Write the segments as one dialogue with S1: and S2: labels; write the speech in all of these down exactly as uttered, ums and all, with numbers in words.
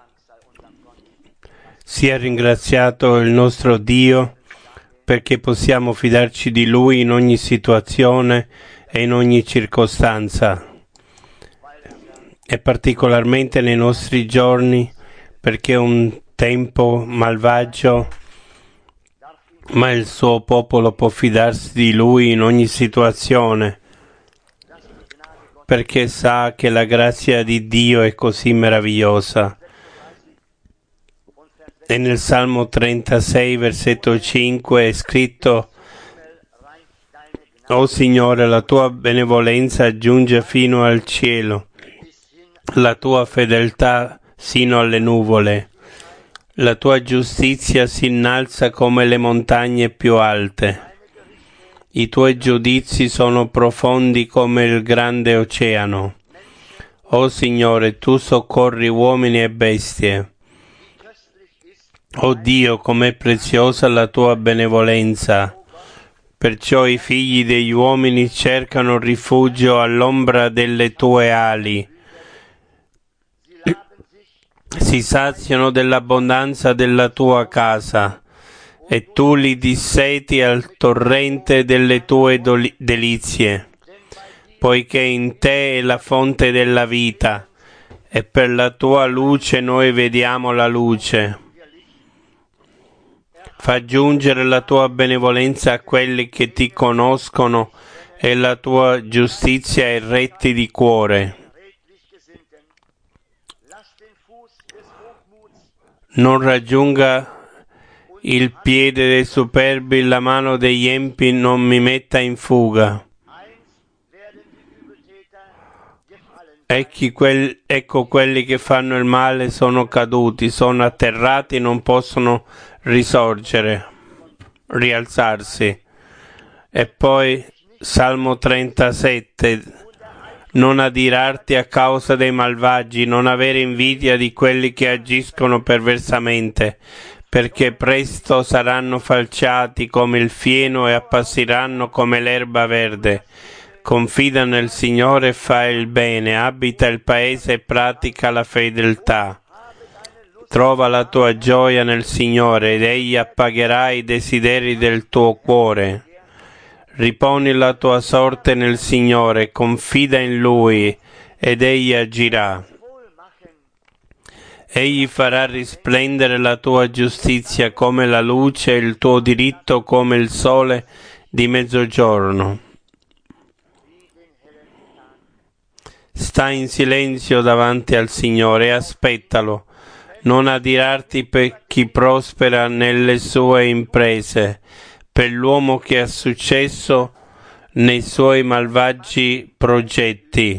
S1: Sia ringraziato il nostro Dio perché possiamo fidarci di Lui in ogni situazione e in ogni circostanza, e particolarmente nei nostri giorni, perché è un tempo malvagio, ma il suo popolo può fidarsi di Lui in ogni situazione, perché sa che la grazia di Dio è così meravigliosa. E nel Salmo trentasei, versetto cinque, è scritto: «O Signore, la tua benevolenza giunge fino al cielo, la tua fedeltà sino alle nuvole, la tua giustizia si innalza come le montagne più alte. I tuoi giudizi sono profondi come il grande oceano. O Signore, tu soccorri uomini e bestie. O Dio, com'è preziosa la tua benevolenza! Perciò i figli degli uomini cercano rifugio all'ombra delle tue ali. Si saziano dell'abbondanza della tua casa, e tu li disseti al torrente delle tue doli- delizie, poiché in te è la fonte della vita, e per la tua luce noi vediamo la luce. Fa giungere la tua benevolenza a quelli che ti conoscono e la tua giustizia ai retti di cuore. Non raggiunga il piede dei superbi, la mano degli empi non mi metta in fuga. Ecco, quel, ecco quelli che fanno il male sono caduti, sono atterrati, non possono risorgere, rialzarsi. E poi Salmo trentasette: non adirarti a causa dei malvagi, non avere invidia di quelli che agiscono perversamente, perché presto saranno falciati come il fieno e appassiranno come l'erba verde. Confida nel Signore e fa il bene, abita il paese e pratica la fedeltà. Trova la tua gioia nel Signore ed Egli appagherà i desideri del tuo cuore. Riponi la tua sorte nel Signore, confida in Lui ed Egli agirà. Egli farà risplendere la tua giustizia come la luce e il tuo diritto come il sole di mezzogiorno. Sta in silenzio davanti al Signore e aspettalo. Non adirarti per chi prospera nelle sue imprese, per l'uomo che ha successo nei suoi malvagi progetti.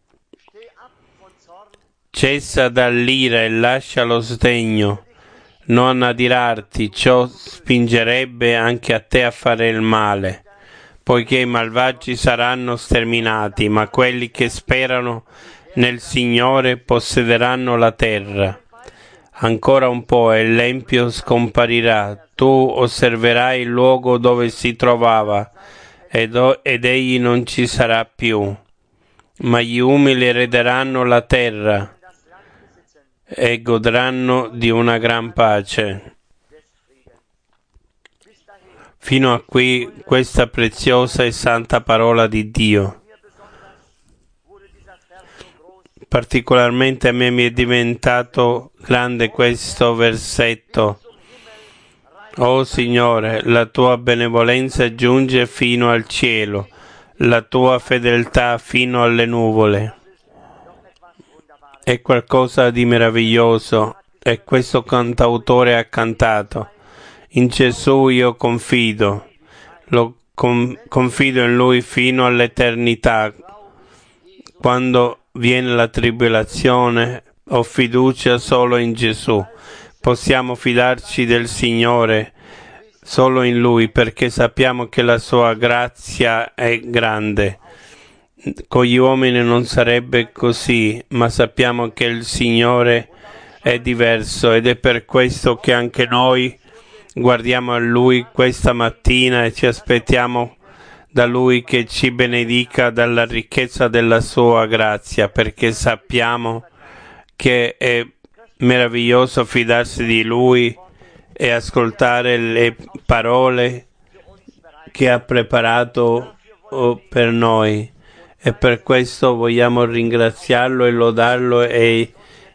S1: Cessa dall'ira e lascia lo sdegno. Non adirarti, ciò spingerebbe anche a te a fare il male. Poiché i malvagi saranno sterminati, ma quelli che sperano nel Signore possederanno la terra. Ancora un po' e l'empio scomparirà, tu osserverai il luogo dove si trovava, ed, ed egli non ci sarà più. Ma gli umili erederanno la terra e godranno di una gran pace. Fino a qui questa preziosa e santa parola di Dio. Particolarmente a me mi è diventato grande questo versetto. O Signore, la tua benevolenza giunge fino al cielo, la tua fedeltà fino alle nuvole. È qualcosa di meraviglioso, e questo cantautore ha cantato. In Gesù io confido, lo con, confido in Lui fino all'eternità. Quando viene la tribolazione, ho fiducia solo in Gesù. Possiamo fidarci del Signore solo in Lui, perché sappiamo che la sua grazia è grande. Con gli uomini non sarebbe così, ma sappiamo che il Signore è diverso, ed è per questo che anche noi guardiamo a Lui questa mattina e ci aspettiamo da Lui che ci benedica dalla ricchezza della sua grazia, perché sappiamo che è meraviglioso fidarsi di Lui e ascoltare le parole che ha preparato per noi. E per questo vogliamo ringraziarlo e lodarlo e,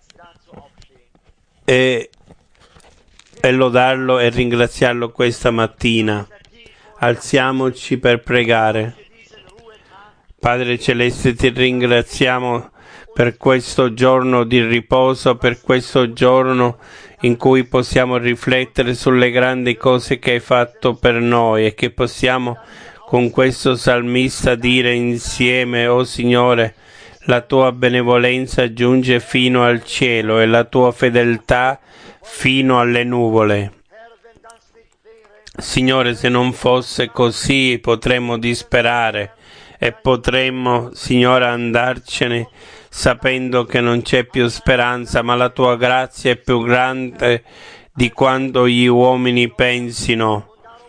S1: e, e lodarlo e ringraziarlo questa mattina. Alziamoci per pregare. Padre Celeste, ti ringraziamo per questo giorno di riposo, per questo giorno in cui possiamo riflettere sulle grandi cose che hai fatto per noi e che possiamo con questo salmista dire insieme: oh Signore, la tua benevolenza giunge fino al cielo e la tua fedeltà fino alle nuvole. Signore, se non fosse così potremmo disperare e potremmo, Signore, andarcene sapendo che non c'è più speranza, ma la tua grazia è più grande di quanto gli uomini pensino.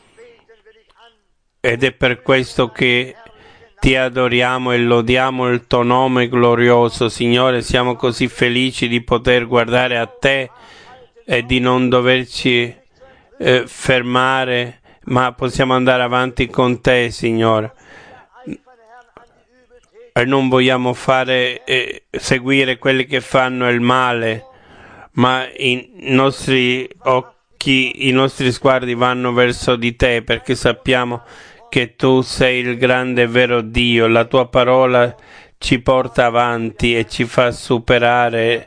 S1: Ed è per questo che ti adoriamo e lodiamo il tuo nome glorioso. Signore, siamo così felici di poter guardare a te e di non doverci eh, fermare, ma possiamo andare avanti con te, Signore. E non vogliamo fare eh, seguire quelli che fanno il male, ma i nostri occhi, i nostri sguardi vanno verso di te, perché sappiamo che tu sei il grande e vero Dio. La tua parola ci porta avanti e ci fa superare.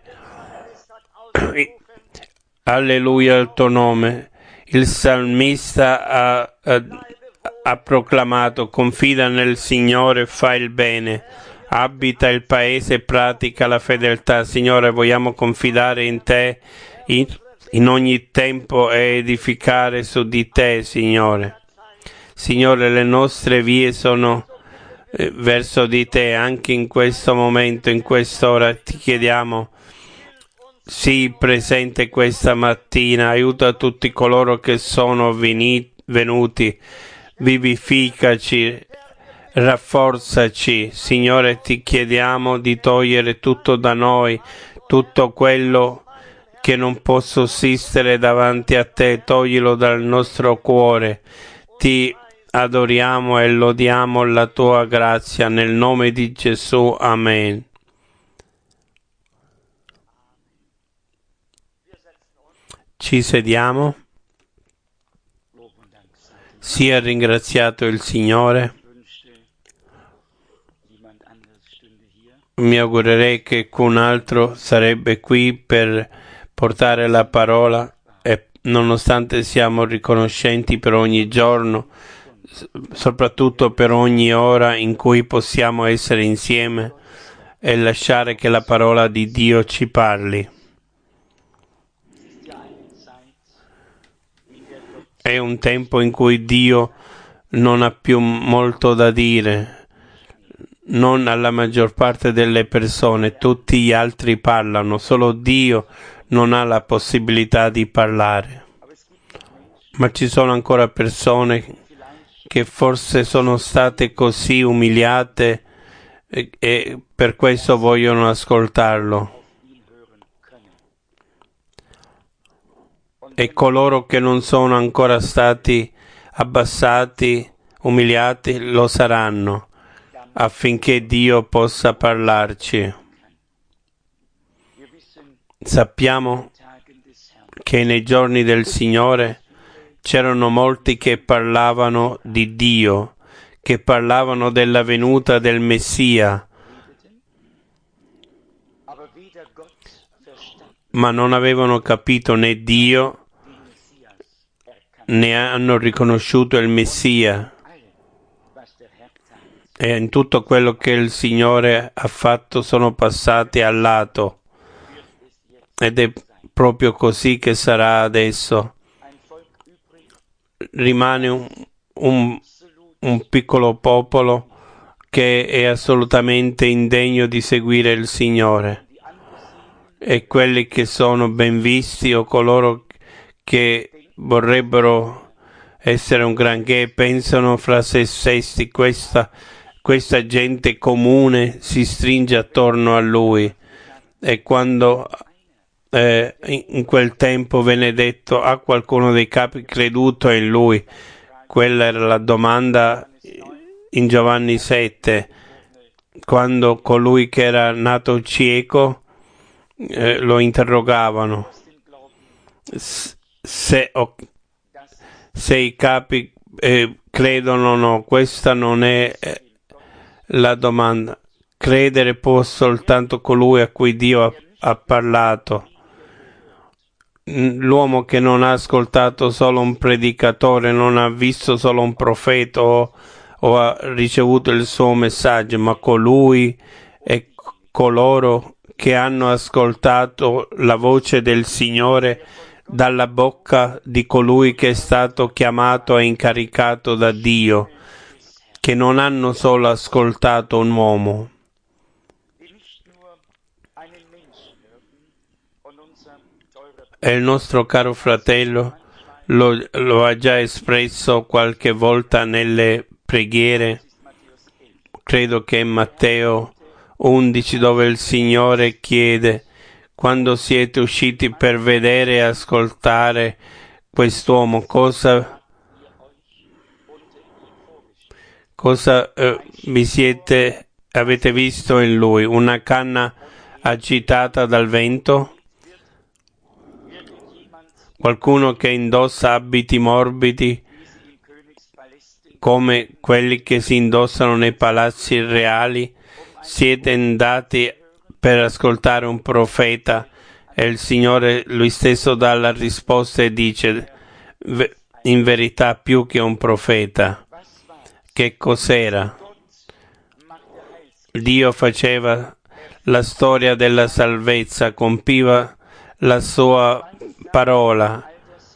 S1: Alleluia al tuo nome. Il salmista ha, ha, ha proclamato: confida nel Signore, fa il bene, abita il paese e pratica la fedeltà. Signore, vogliamo confidare in te in, in ogni tempo e edificare su di te, Signore. Signore, le nostre vie sono eh, verso di te anche in questo momento, in quest'ora. Ti chiediamo, sii presente questa mattina, aiuta tutti coloro che sono veni- venuti, vivificaci, rafforzaci. Signore, ti chiediamo di togliere tutto da noi, tutto quello che non può sussistere davanti a te, toglilo dal nostro cuore. Ti adoriamo e lodiamo la tua grazia nel nome di Gesù. Amen. Ci sediamo. Sia ringraziato il Signore. Mi augurerei che qualcun altro sarebbe qui per portare la parola e, nonostante siamo riconoscenti per ogni giorno, soprattutto per ogni ora in cui possiamo essere insieme e lasciare che la parola di Dio ci parli. È un tempo in cui Dio non ha più molto da dire, non alla maggior parte delle persone, tutti gli altri parlano, solo Dio non ha la possibilità di parlare. Ma ci sono ancora persone che forse sono state così umiliate e, e per questo vogliono ascoltarlo. E coloro che non sono ancora stati abbassati, umiliati, lo saranno, affinché Dio possa parlarci. Sappiamo che nei giorni del Signore c'erano molti che parlavano di Dio, che parlavano della venuta del Messia, ma non avevano capito né Dio ne hanno riconosciuto il Messia, e in tutto quello che il Signore ha fatto sono passati al lato, ed è proprio così che sarà adesso. Rimane un, un, un piccolo popolo che è assolutamente indegno di seguire il Signore, e quelli che sono ben visti o coloro che vorrebbero essere un granché pensano fra se stessi: questa, questa gente comune si stringe attorno a lui, e quando eh, in, in quel tempo venne detto: ha qualcuno dei capi creduto in lui? Quella era la domanda in Giovanni sette, quando colui che era nato cieco eh, lo interrogavano se, o, se i capi eh, credono o no. Questa non è eh, la domanda. Credere può soltanto colui a cui Dio ha, ha parlato. L'uomo che non ha ascoltato solo un predicatore, non ha visto solo un profeta o, o ha ricevuto il suo messaggio, ma colui e coloro che hanno ascoltato la voce del Signore dalla bocca di colui che è stato chiamato e incaricato da Dio, che non hanno solo ascoltato un uomo. E il nostro caro fratello lo, lo ha già espresso qualche volta nelle preghiere. Credo che è Matteo undici, dove il Signore chiede: quando siete usciti per vedere e ascoltare quest'uomo, cosa, cosa eh, vi siete, avete visto in lui? Una canna agitata dal vento? Qualcuno che indossa abiti morbidi come quelli che si indossano nei palazzi reali? Siete andati per ascoltare un profeta e il Signore lui stesso dà la risposta e dice: in verità più che un profeta. Che cos'era? Dio faceva la storia della salvezza, compiva la sua parola.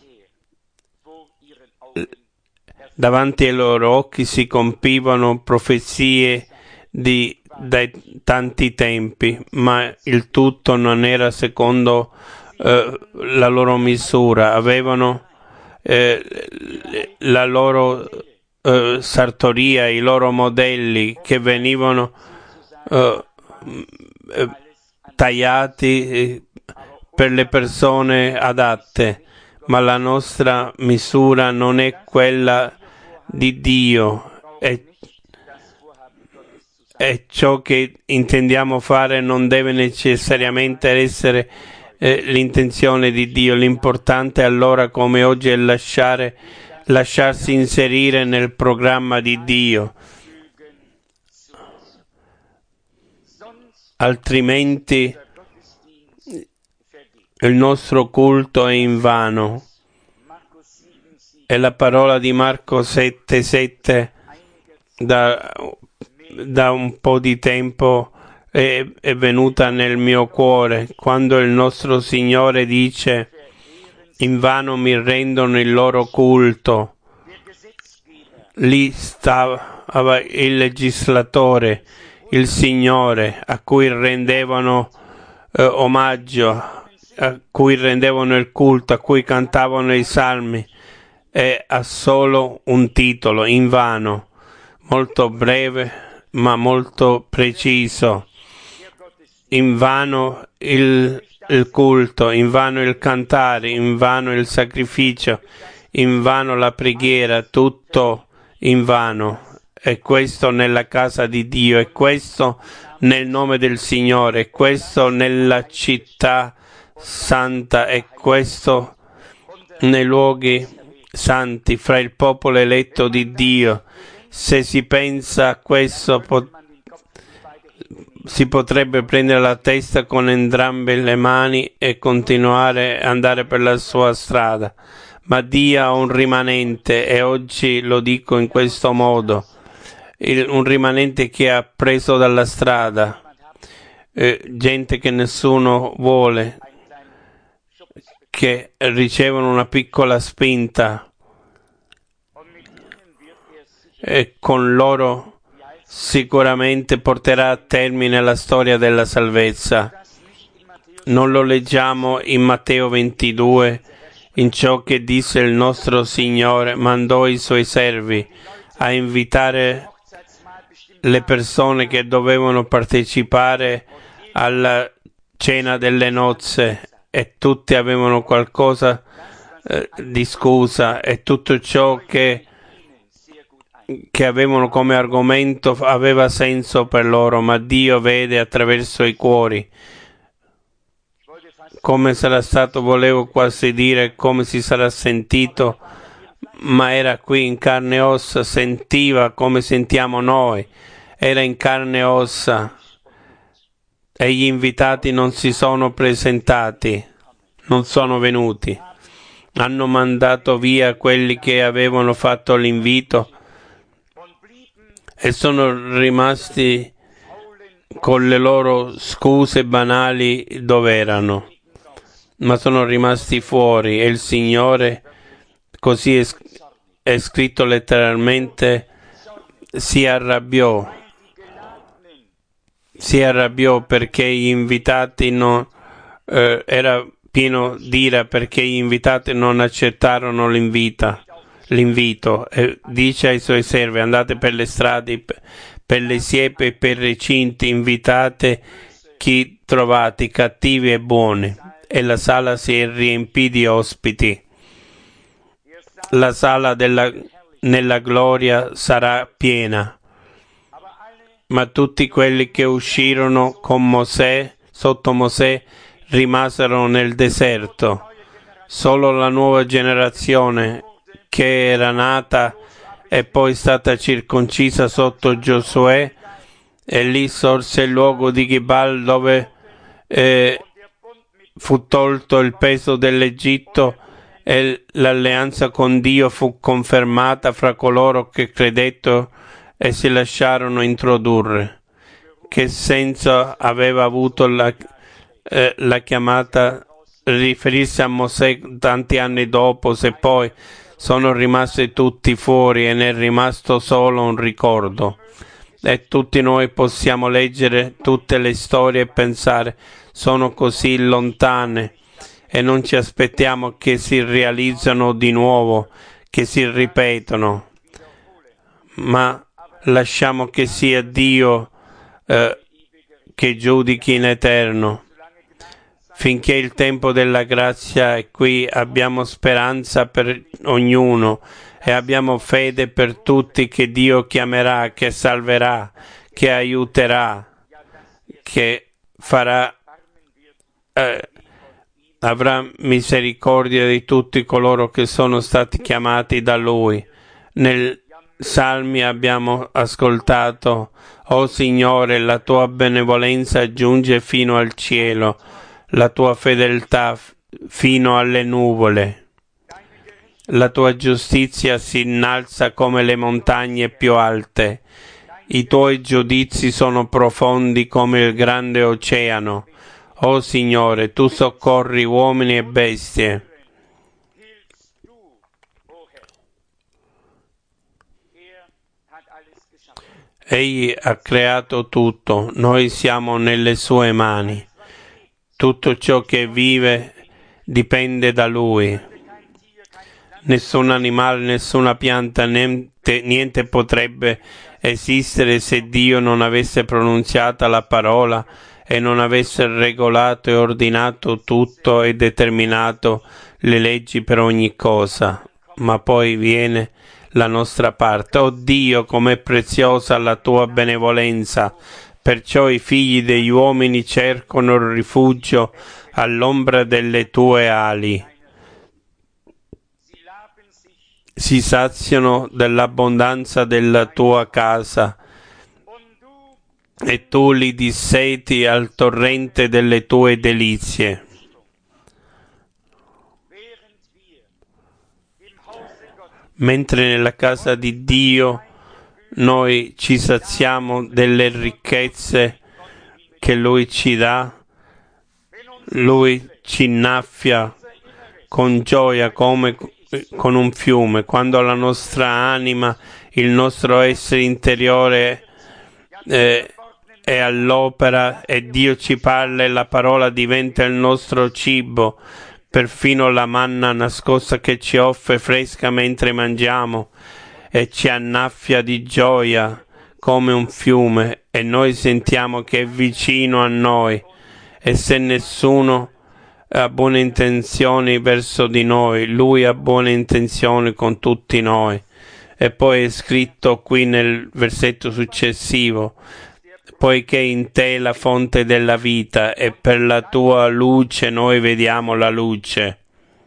S1: Davanti ai loro occhi si compivano profezie di, dai tanti tempi, ma il tutto non era secondo eh, la loro misura. Avevano eh, la loro eh, sartoria, i loro modelli che venivano eh, eh, tagliati eh, per le persone adatte, ma la nostra misura non è quella di Dio, e, e ciò che intendiamo fare non deve necessariamente essere eh, l'intenzione di Dio. L'importante allora, come oggi, è lasciare, lasciarsi inserire nel programma di Dio, altrimenti il nostro culto è invano. E la parola di Marco sette sette da, da un po' di tempo è, è venuta nel mio cuore, quando il nostro Signore dice: invano mi rendono il loro culto. Lì stava il legislatore, il Signore, a cui rendevano eh, omaggio, a cui rendevano il culto, a cui cantavano i salmi, e ha solo un titolo: invano, molto breve ma molto preciso. Invano il, il culto, invano il cantare, invano il sacrificio, invano la preghiera, tutto invano. E questo nella casa di Dio, e questo nel nome del Signore, e questo nella città santa, e questo nei luoghi santi, fra il popolo eletto di Dio. Se si pensa a questo, po- si potrebbe prendere la testa con entrambe le mani e continuare ad andare per la sua strada. Ma Dio ha un rimanente, e oggi lo dico in questo modo: il, un rimanente che ha preso dalla strada, eh, gente che nessuno vuole, che ricevono una piccola spinta, e con loro sicuramente porterà a termine la storia della salvezza. Non lo leggiamo in Matteo ventidue, in ciò che disse il nostro Signore: mandò i suoi servi a invitare le persone che dovevano partecipare alla cena delle nozze, e tutti avevano qualcosa eh, di scusa e tutto ciò che, che avevano come argomento aveva senso per loro, ma Dio vede attraverso i cuori. Come sarà stato, volevo quasi dire, come si sarà sentito, ma era qui in carne e ossa, sentiva come sentiamo noi, era in carne e ossa e gli invitati non si sono presentati, non sono venuti, hanno mandato via quelli che avevano fatto l'invito e sono rimasti con le loro scuse banali dove erano, ma sono rimasti fuori e il Signore, così è, è scritto letteralmente, si arrabbiò, si arrabbiò perché gli invitati non, eh, era pieno d'ira perché gli invitati non accettarono l'invita, l'invito e dice ai suoi servi: andate per le strade, per le siepi e per i recinti, invitate chi trovate, cattivi e buoni. E la sala si riempì di ospiti. La sala della, nella gloria sarà piena. Ma tutti quelli che uscirono con Mosè, sotto Mosè, rimasero nel deserto. Solo la nuova generazione che era nata e poi stata circoncisa sotto Giosuè, e lì sorse il luogo di Gibal dove eh, fu tolto il peso dell'Egitto e l'alleanza con Dio fu confermata fra coloro che credettero e si lasciarono introdurre. Che senso aveva avuto la, eh, la chiamata riferirsi a Mosè tanti anni dopo, se poi sono rimasti tutti fuori e ne è rimasto solo un ricordo? E tutti noi possiamo leggere tutte le storie e pensare: sono così lontane e non ci aspettiamo che si realizzano di nuovo, che si ripetono, ma lasciamo che sia Dio eh, che giudichi in eterno. Finché il tempo della grazia è qui, abbiamo speranza per ognuno e abbiamo fede per tutti che Dio chiamerà, che salverà, che aiuterà, che farà, eh, avrà misericordia di tutti coloro che sono stati chiamati da Lui. Nel Salmi abbiamo ascoltato: o Signore, la tua benevolenza giunge fino al cielo, la tua fedeltà fino alle nuvole. La tua giustizia si innalza come le montagne più alte. I tuoi giudizi sono profondi come il grande oceano. O Signore, tu soccorri uomini e bestie. Egli ha creato tutto, noi siamo nelle sue mani. Tutto ciò che vive dipende da Lui. Nessun animale, nessuna pianta, niente, niente potrebbe esistere se Dio non avesse pronunziato la parola e non avesse regolato e ordinato tutto e determinato le leggi per ogni cosa. Ma poi viene la nostra parte. Oh Dio, com'è preziosa la tua benevolenza! Perciò i figli degli uomini cercano il rifugio all'ombra delle tue ali. Si saziano dell'abbondanza della tua casa e tu li disseti al torrente delle tue delizie. Mentre nella casa di Dio noi ci saziamo delle ricchezze che Lui ci dà, Lui ci innaffia con gioia come con un fiume. Quando la nostra anima, il nostro essere interiore eh, è all'opera e Dio ci parla e la parola diventa il nostro cibo, perfino la manna nascosta che ci offre fresca mentre mangiamo e ci annaffia di gioia come un fiume, e noi sentiamo che è vicino a noi, e se nessuno ha buone intenzioni verso di noi, Lui ha buone intenzioni con tutti noi. E poi è scritto qui nel versetto successivo: poiché in te è la fonte della vita e per la tua luce noi vediamo la luce.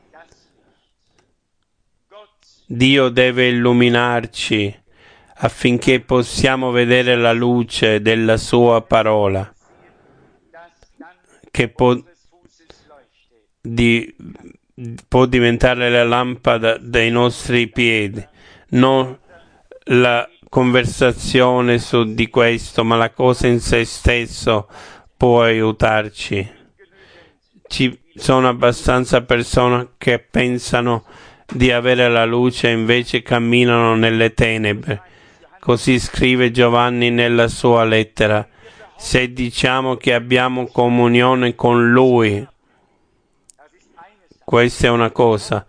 S1: Dio deve illuminarci affinché possiamo vedere la luce della sua parola, che può, di, può diventare la lampada dei nostri piedi, non la conversazione su di questo, ma la cosa in se stesso può aiutarci. Ci sono abbastanza persone che pensano di avere la luce e invece camminano nelle tenebre. Così scrive Giovanni nella sua lettera: se diciamo che abbiamo comunione con Lui, questa è una cosa,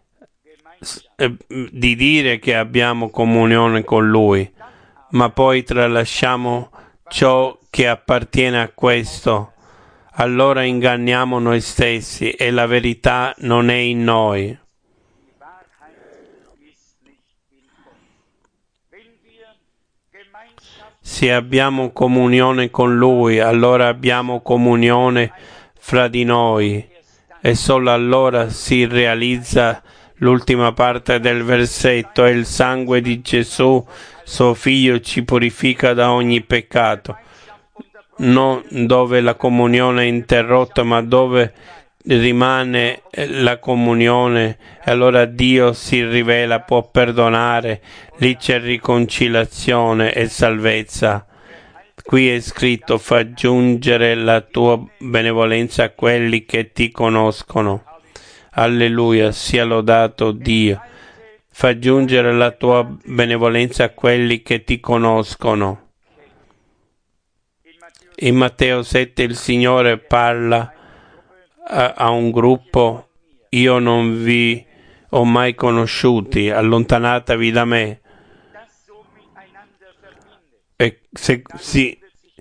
S1: di dire che abbiamo comunione con Lui, ma poi tralasciamo ciò che appartiene a questo, allora inganniamo noi stessi e la verità non è in noi. Se abbiamo comunione con Lui, allora abbiamo comunione fra di noi e solo allora si realizza l'ultima parte del versetto: e il sangue di Gesù, suo Figlio, ci purifica da ogni peccato. Non dove la comunione è interrotta, ma dove rimane la comunione, e allora Dio si rivela, può perdonare, lì c'è riconciliazione e salvezza. Qui è scritto: fa giungere la tua benevolenza a quelli che ti conoscono. Alleluia, sia lodato Dio. Fa giungere la tua benevolenza a quelli che ti conoscono. In Matteo sette il Signore parla a, a un gruppo: io non vi ho mai conosciuti, allontanatevi da me. E se, sì,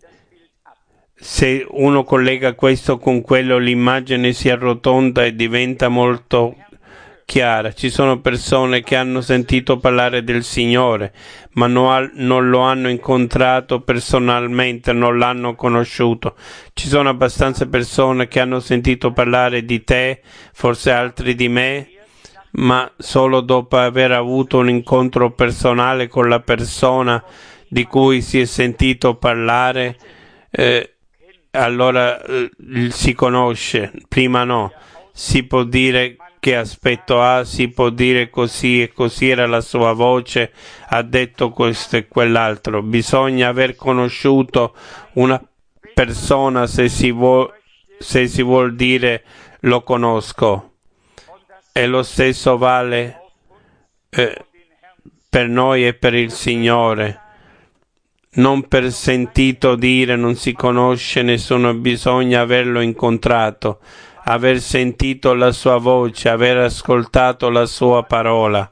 S1: se uno collega questo con quello, l'immagine si arrotonda e diventa molto chiara. Ci sono persone che hanno sentito parlare del Signore, ma non, non lo hanno incontrato personalmente, non l'hanno conosciuto. Ci sono abbastanza persone che hanno sentito parlare di te, forse altri di me, ma solo dopo aver avuto un incontro personale con la persona di cui si è sentito parlare, eh, allora eh, si conosce. Prima no. Si può dire che aspetto ha, si può dire così e così era la sua voce, ha detto questo e quell'altro. Bisogna aver conosciuto una persona se si vuol, se si vuol dire lo conosco. E lo stesso vale eh, per noi e per il Signore. Non per sentito dire non si conosce nessuno, bisogna averlo incontrato, aver sentito la sua voce, aver ascoltato la sua parola.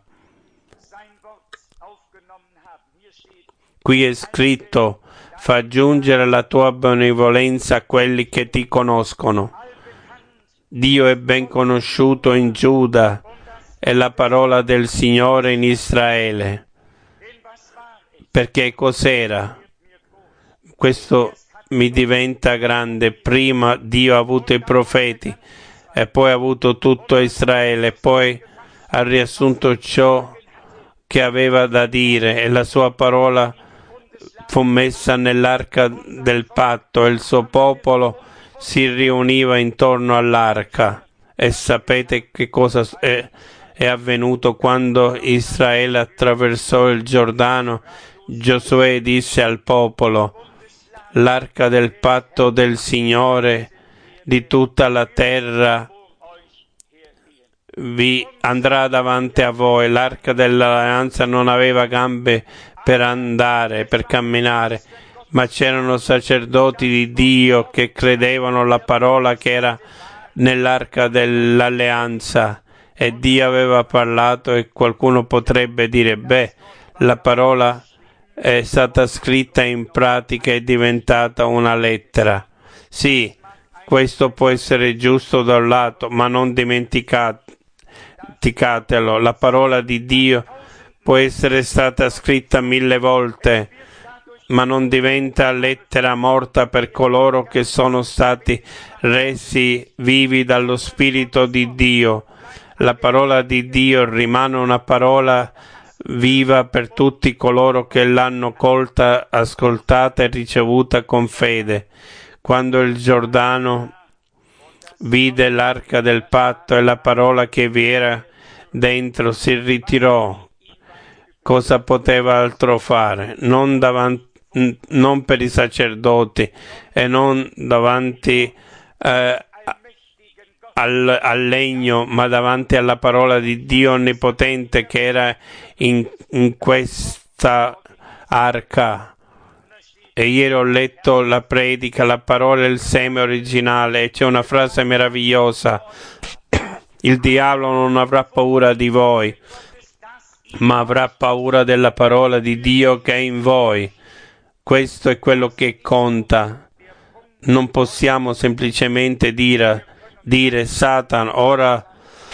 S1: Qui è scritto: fa giungere la tua benevolenza a quelli che ti conoscono. Dio è ben conosciuto in Giuda e la parola del Signore in Israele. Perché cos'era? Questo mi diventa grande. Prima Dio ha avuto i profeti e poi ha avuto tutto Israele, poi ha riassunto ciò che aveva da dire e la sua parola fu messa nell'arca del patto e il suo popolo si riuniva intorno all'arca. E sapete che cosa è, è avvenuto quando Israele attraversò il Giordano? Giosuè disse al popolo: l'arca del patto del Signore di tutta la terra vi andrà davanti a voi. L'arca dell'alleanza non aveva gambe per andare, per camminare, ma c'erano sacerdoti di Dio che credevano alla parola che era nell'arca dell'alleanza, e Dio aveva parlato. E qualcuno potrebbe dire: beh, la parola è stata scritta in pratica, è diventata una lettera. Sì, Questo può essere giusto da un lato, ma non dimenticatelo. La parola di Dio può essere stata scritta mille volte, ma non diventa lettera morta per coloro che sono stati resi vivi dallo Spirito di Dio. La parola di Dio rimane una parola viva per tutti coloro che l'hanno colta, ascoltata e ricevuta con fede. Quando il Giordano vide l'arca del patto e la parola che vi era dentro, si ritirò. Cosa poteva altro fare? Non, davanti, non per i sacerdoti e non davanti eh, al, al legno, ma davanti alla parola di Dio Onnipotente che era in, in questa arca. E ieri ho letto la predica, la parola e il seme originale, e c'è una frase meravigliosa: il diavolo non avrà paura di voi, ma avrà paura della parola di Dio che è in voi. Questo è quello che conta. Non possiamo semplicemente dire, dire Satana, ora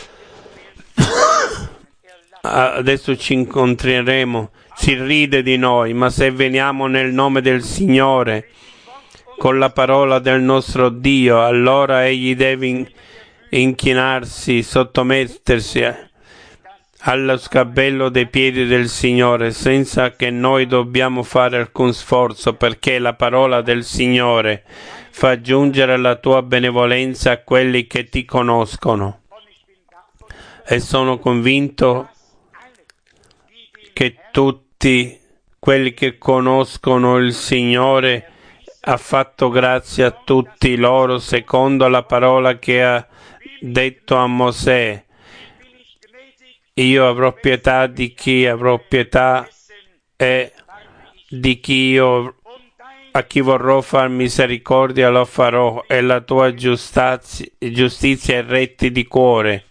S1: adesso ci incontreremo, si ride di noi, ma se veniamo nel nome del Signore, con la parola del nostro Dio, allora egli deve inchinarsi, sottomettersi allo scabello dei piedi del Signore, senza che noi dobbiamo fare alcun sforzo, perché la parola del Signore fa giungere la tua benevolenza a quelli che ti conoscono. E sono convinto che tutti quelli che conoscono il Signore ha fatto grazia a tutti loro secondo la parola che ha detto a Mosè: io avrò pietà di chi avrò pietà e di chi io a chi vorrò far misericordia lo farò, e la tua giustizia, giustizia è retti di cuore.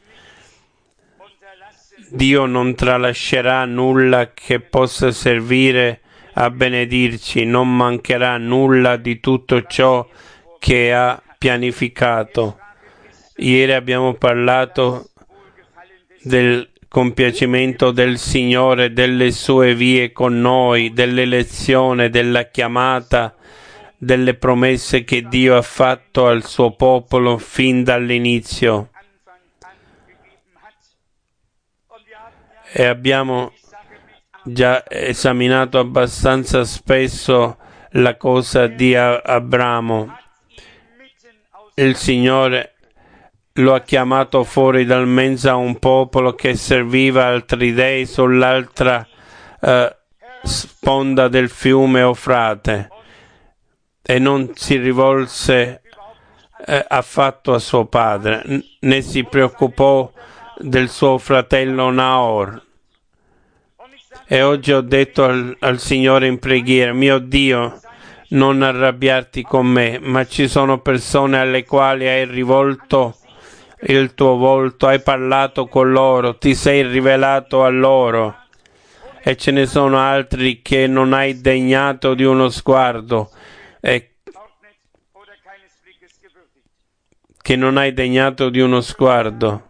S1: Dio non tralascerà nulla che possa servire a benedirci, non mancherà nulla di tutto ciò che ha pianificato. Ieri abbiamo parlato del compiacimento del Signore, delle sue vie con noi, dell'elezione, della chiamata, delle promesse che Dio ha fatto al suo popolo fin dall'inizio. E abbiamo già esaminato abbastanza spesso la cosa di Abramo. Il Signore lo ha chiamato fuori dal mezzo a un popolo che serviva altri dei sull'altra eh, sponda del fiume Eufrate, e non si rivolse eh, affatto a suo padre, né si preoccupò del suo fratello Naor. E oggi ho detto al, al Signore in preghiera: mio Dio, non arrabbiarti con me, ma ci sono persone alle quali hai rivolto il tuo volto, hai parlato con loro, ti sei rivelato a loro, e ce ne sono altri che non hai degnato di uno sguardo e che non hai degnato di uno sguardo.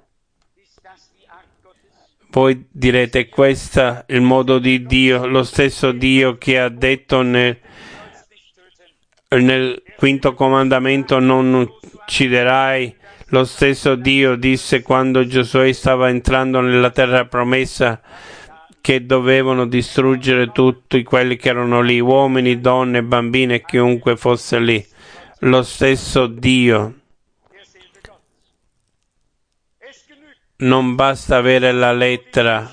S1: Voi direte: questo è il modo di Dio, lo stesso Dio che ha detto nel, nel quinto comandamento: non ucciderai. Lo stesso Dio disse quando Giosuè stava entrando nella terra promessa che dovevano distruggere tutti quelli che erano lì, uomini, donne, bambini e chiunque fosse lì. Lo stesso Dio. Non basta avere la lettera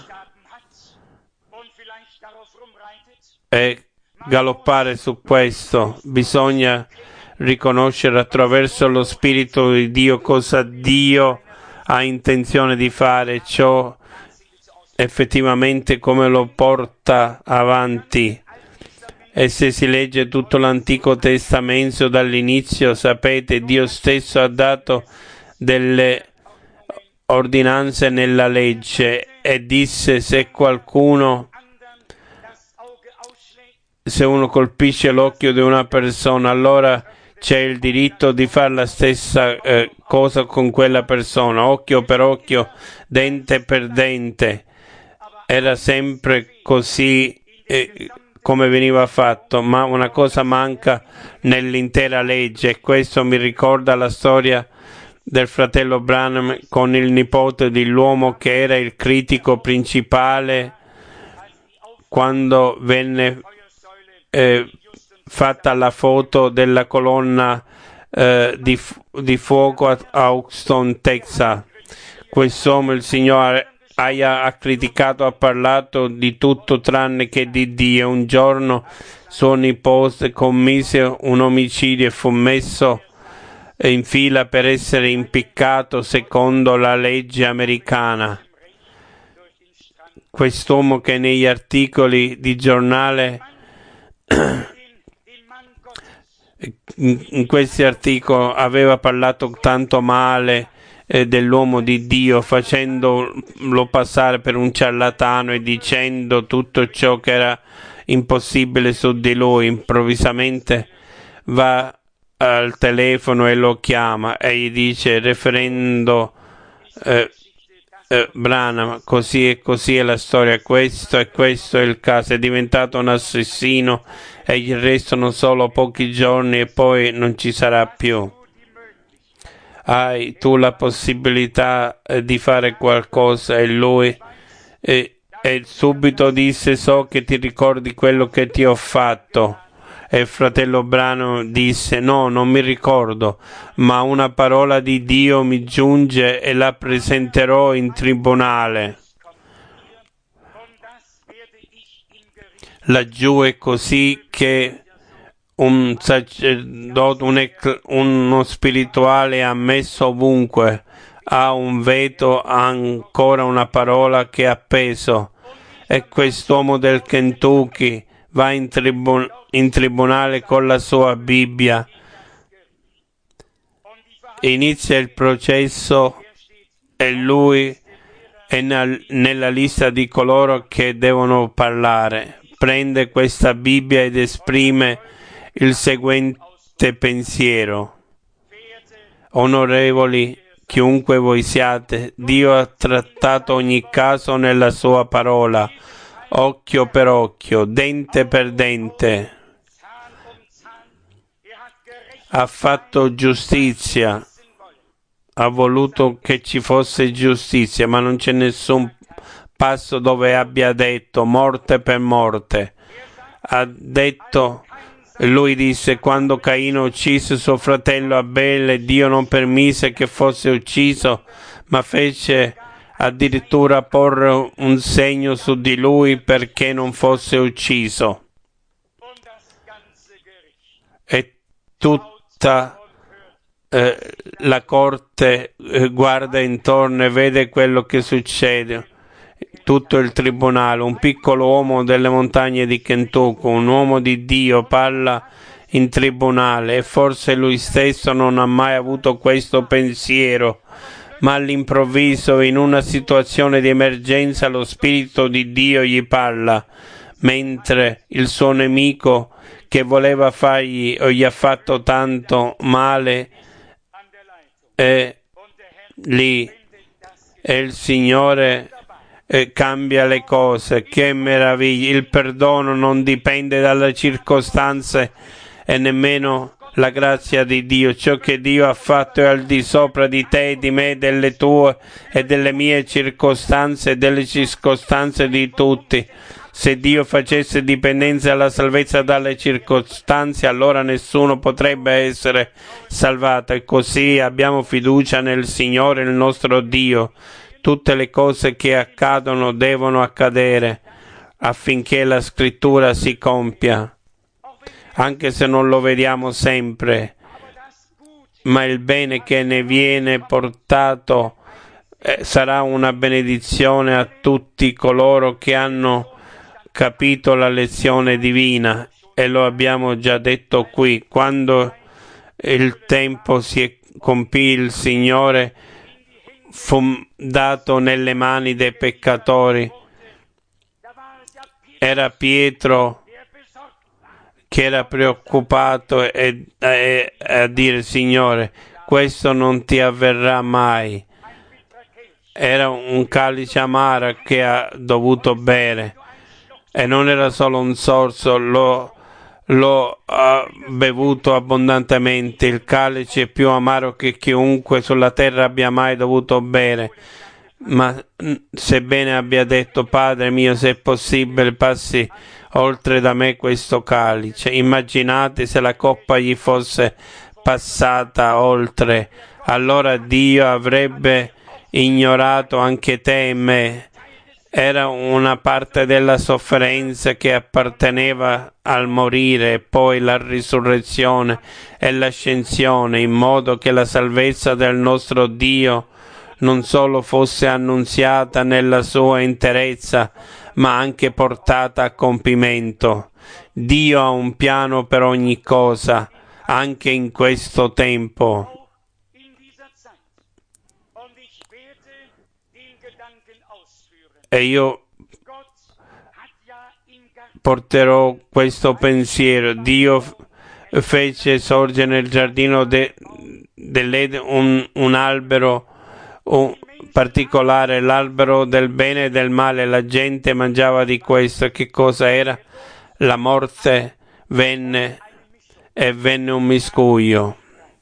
S1: e galoppare su questo, bisogna riconoscere attraverso lo Spirito di Dio cosa Dio ha intenzione di fare, ciò effettivamente come lo porta avanti. E se si legge tutto l'Antico Testamento dall'inizio, sapete, Dio stesso ha dato delle ordinanze nella legge e disse: se qualcuno se uno colpisce l'occhio di una persona, allora c'è il diritto di fare la stessa eh, cosa con quella persona, occhio per occhio, dente per dente. Era sempre così eh, come veniva fatto, ma una cosa manca nell'intera legge, e questo mi ricorda la storia del fratello Branham con il nipote dell'uomo che era il critico principale quando venne eh, fatta la foto della colonna eh, di, di fuoco a Houston, Texas. Quest'uomo, il Signore ha, ha criticato, ha parlato di tutto tranne che di Dio. Un giorno suo nipote commise un omicidio e fu messo in fila per essere impiccato secondo la legge americana. Quest'uomo che negli articoli di giornale, in questi articoli, aveva parlato tanto male eh, dell'uomo di Dio, facendolo passare per un ciarlatano e dicendo tutto ciò che era impossibile su di lui. Improvvisamente va al telefono e lo chiama e gli dice: referendo eh, eh, Branham, così e così è la storia, questo e questo è il caso, è diventato un assassino e gli restano solo pochi giorni e poi non ci sarà più. Hai tu la possibilità eh, di fare qualcosa? E lui eh, e subito disse: so che ti ricordi quello che ti ho fatto. E il fratello Branham disse: no, non mi ricordo, ma una parola di Dio mi giunge e la presenterò in tribunale. Laggiù è così che un sacerdote, un, uno spirituale ammesso ovunque, ha un veto, ha ancora una parola che ha peso. E quest'uomo del Kentucky va in, tribun- in tribunale con la sua Bibbia, inizia il processo e lui è nel, nella lista di coloro che devono parlare. Prende questa Bibbia ed esprime il seguente pensiero: onorevoli, chiunque voi siate, Dio ha trattato ogni caso nella sua parola, occhio per occhio, dente per dente. Ha fatto giustizia, ha voluto che ci fosse giustizia, ma non c'è nessun passo dove abbia detto morte per morte. Ha detto, lui disse: quando Caino uccise suo fratello Abele, Dio non permise che fosse ucciso, ma fece addirittura porre un segno su di lui perché non fosse ucciso. E tutta eh, la corte eh, guarda intorno e vede quello che succede. Tutto il tribunale, un piccolo uomo delle montagne di Kentucky, un uomo di Dio, parla in tribunale, e forse lui stesso non ha mai avuto questo pensiero, ma all'improvviso, in una situazione di emergenza, lo Spirito di Dio gli parla, mentre il suo nemico che voleva fargli o gli ha fatto tanto male è lì, e il Signore eh, cambia le cose. Che meraviglia! Il perdono non dipende dalle circostanze e nemmeno la grazia di Dio. Ciò che Dio ha fatto è al di sopra di te, di me, delle tue e delle mie circostanze e delle circostanze di tutti. Se Dio facesse dipendenza la salvezza dalle circostanze, allora nessuno potrebbe essere salvato. E così abbiamo fiducia nel Signore, il nostro Dio. Tutte le cose che accadono devono accadere affinché la scrittura si compia, anche se non lo vediamo sempre, ma il bene che ne viene portato eh, sarà una benedizione a tutti coloro che hanno capito la lezione divina. E lo abbiamo già detto qui: quando il tempo si compì, il Signore fu dato nelle mani dei peccatori. Era Pietro che era preoccupato e, e, e a dire: Signore, questo non ti avverrà mai. Era un calice amaro che ha dovuto bere, e non era solo un sorso, lo, lo ha bevuto abbondantemente, il calice più amaro che chiunque sulla terra abbia mai dovuto bere. Ma sebbene abbia detto: Padre mio, se è possibile, passi oltre da me questo calice. Immaginate se la coppa gli fosse passata oltre, allora Dio avrebbe ignorato anche te e me. Era una parte della sofferenza che apparteneva al morire e poi la risurrezione e l'ascensione, in modo che la salvezza del nostro Dio non solo fosse annunziata nella sua interezza, ma anche portata a compimento. Dio ha un piano per ogni cosa, anche in questo tempo. E io porterò questo pensiero. Dio fece sorgere nel giardino de, dell'Eden un, un albero un particolare, l'albero del bene e del male. La gente mangiava di questo. Che cosa era? La morte venne e venne un miscuglio.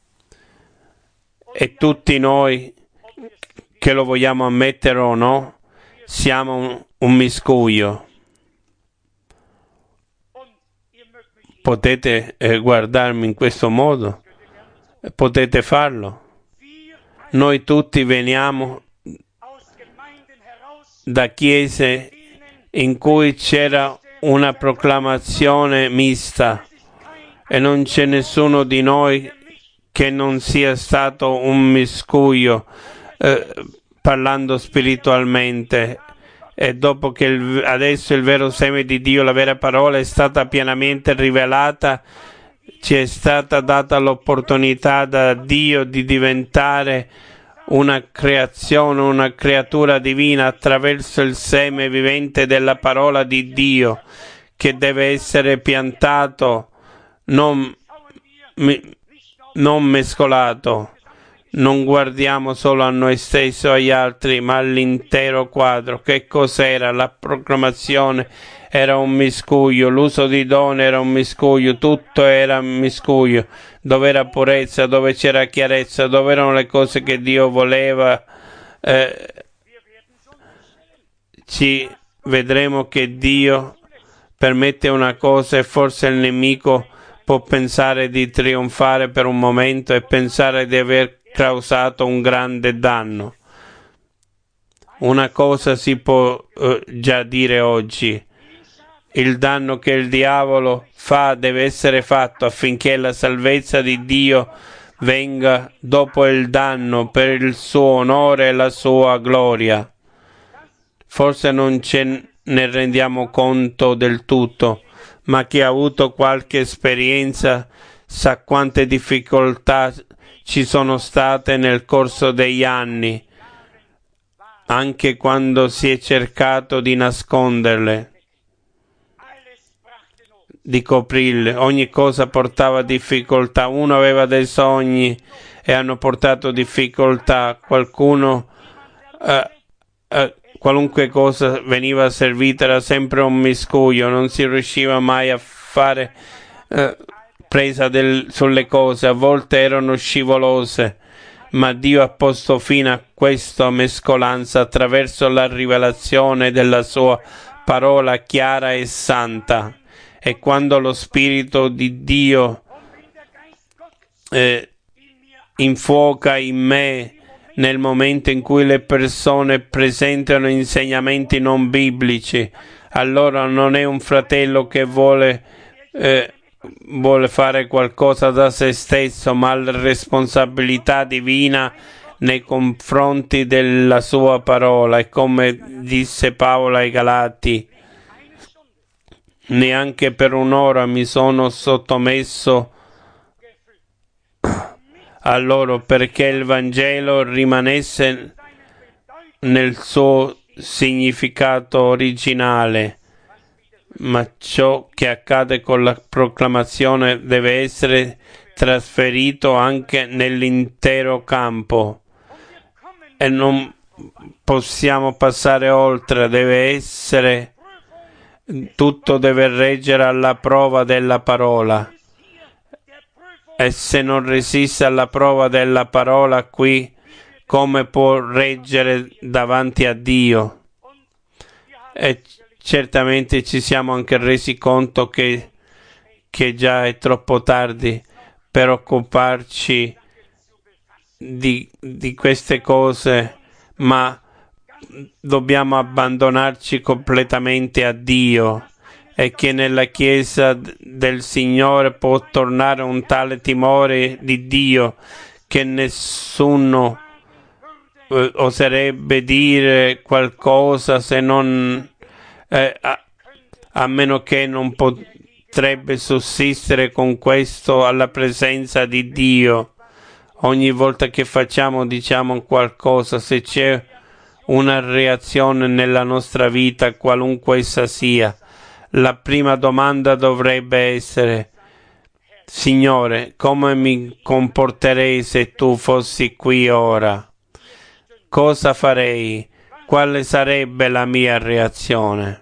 S1: E tutti noi, che lo vogliamo ammettere o no, siamo un, un miscuglio. Potete eh, guardarmi in questo modo? Potete farlo? Noi tutti veniamo da chiese in cui c'era una proclamazione mista, e non c'è nessuno di noi che non sia stato un miscuglio eh, parlando spiritualmente. E dopo che il, adesso il vero seme di Dio, la vera parola, è stata pienamente rivelata, ci è stata data l'opportunità da Dio di diventare una creazione, una creatura divina attraverso il seme vivente della parola di Dio, che deve essere piantato, non, non mescolato. Non guardiamo solo a noi stessi o agli altri, ma all'intero quadro. Che cos'era? La proclamazione era un miscuglio, l'uso di dono era un miscuglio, tutto era un miscuglio. Dove era purezza, dove c'era chiarezza, dove erano le cose che Dio voleva. Eh, ci vedremo che Dio permette una cosa, e forse il nemico può pensare di trionfare per un momento e pensare di aver causato un grande danno. Una cosa si può uh, già dire oggi: il danno che il diavolo fa deve essere fatto affinché la salvezza di Dio venga dopo il danno, per il suo onore e la sua gloria. Forse non ce ne rendiamo conto del tutto, ma chi ha avuto qualche esperienza sa quante difficoltà ci sono state nel corso degli anni, anche quando si è cercato di nasconderle, di coprirle. Ogni cosa portava difficoltà. Uno aveva dei sogni e hanno portato difficoltà. Qualcuno, eh, eh, qualunque cosa veniva servita era sempre un miscuglio. Non si riusciva mai a fare eh, presa del, sulle cose. A volte erano scivolose, ma Dio ha posto fine a questa mescolanza attraverso la rivelazione della sua parola chiara e santa. E quando lo Spirito di Dio eh, infuoca in me, nel momento in cui le persone presentano insegnamenti non biblici, allora non è un fratello che vuole eh, vuole fare qualcosa da se stesso, ma la responsabilità divina nei confronti della sua parola. E come disse Paolo ai Galati: neanche per un'ora mi sono sottomesso a loro, perché il Vangelo rimanesse nel suo significato originale. ma ciò che accade con la proclamazione deve essere trasferito anche nell'intero campo e non possiamo passare oltre, deve essere, tutto deve reggere alla prova della parola. E se non resiste alla prova della parola qui, come può reggere davanti a Dio? E certamente ci siamo anche resi conto che, che già è troppo tardi per occuparci di, di queste cose, ma dobbiamo abbandonarci completamente a Dio, e che nella Chiesa del Signore può tornare un tale timore di Dio che nessuno eh, oserebbe dire qualcosa se non eh, a, a meno che non potrebbe sussistere con questo alla presenza di Dio. Ogni volta che facciamo diciamo qualcosa, se c'è una reazione nella nostra vita, qualunque essa sia, la prima domanda dovrebbe essere: Signore, come mi comporterei se tu fossi qui ora? Cosa farei? Quale sarebbe la mia reazione?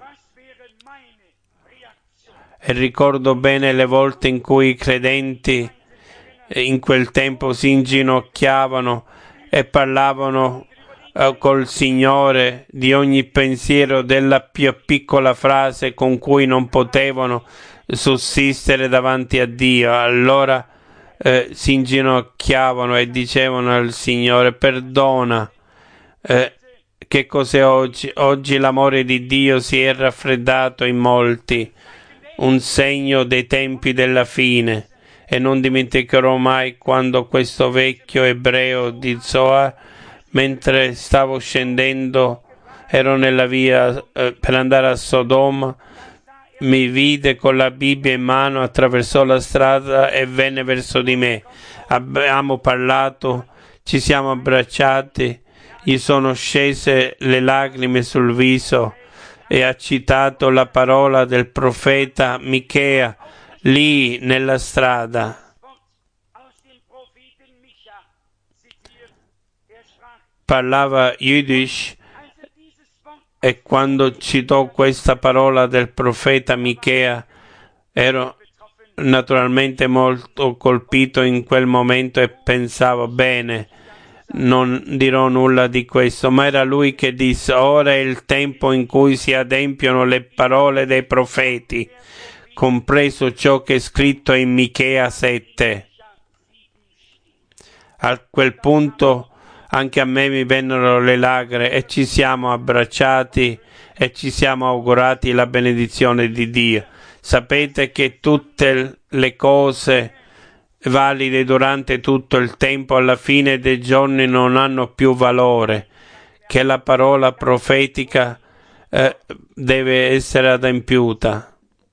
S1: E ricordo bene le volte in cui i credenti in quel tempo si inginocchiavano e parlavano uh, col Signore di ogni pensiero, della più piccola frase con cui non potevano sussistere davanti a Dio. Allora eh, si inginocchiavano e dicevano al Signore: perdona. Eh, che cos'è oggi? Oggi l'amore di Dio si è raffreddato in molti, un segno dei tempi della fine. E non dimenticherò mai quando questo vecchio ebreo di Zoar, mentre stavo scendendo, ero nella via eh, per andare a Sodoma, mi vide con la Bibbia in mano, attraversò la strada e venne verso di me. Abbiamo parlato, ci siamo abbracciati, gli sono scese le lacrime sul viso e ha citato la parola del profeta Michea lì nella strada. Parlava Yiddish e quando citò questa parola del profeta Michea ero naturalmente molto colpito in quel momento e pensavo: bene, non dirò nulla di questo, ma era lui che disse: ora è il tempo in cui si adempiono le parole dei profeti, compreso ciò che è scritto in Michea sette. A quel punto anche a me mi vennero le lacrime e ci siamo abbracciati e ci siamo augurati la benedizione di Dio. Sapete che tutte le cose valide durante tutto il tempo alla fine dei giorni non hanno più valore, che la parola profetica eh, deve essere adempiuta.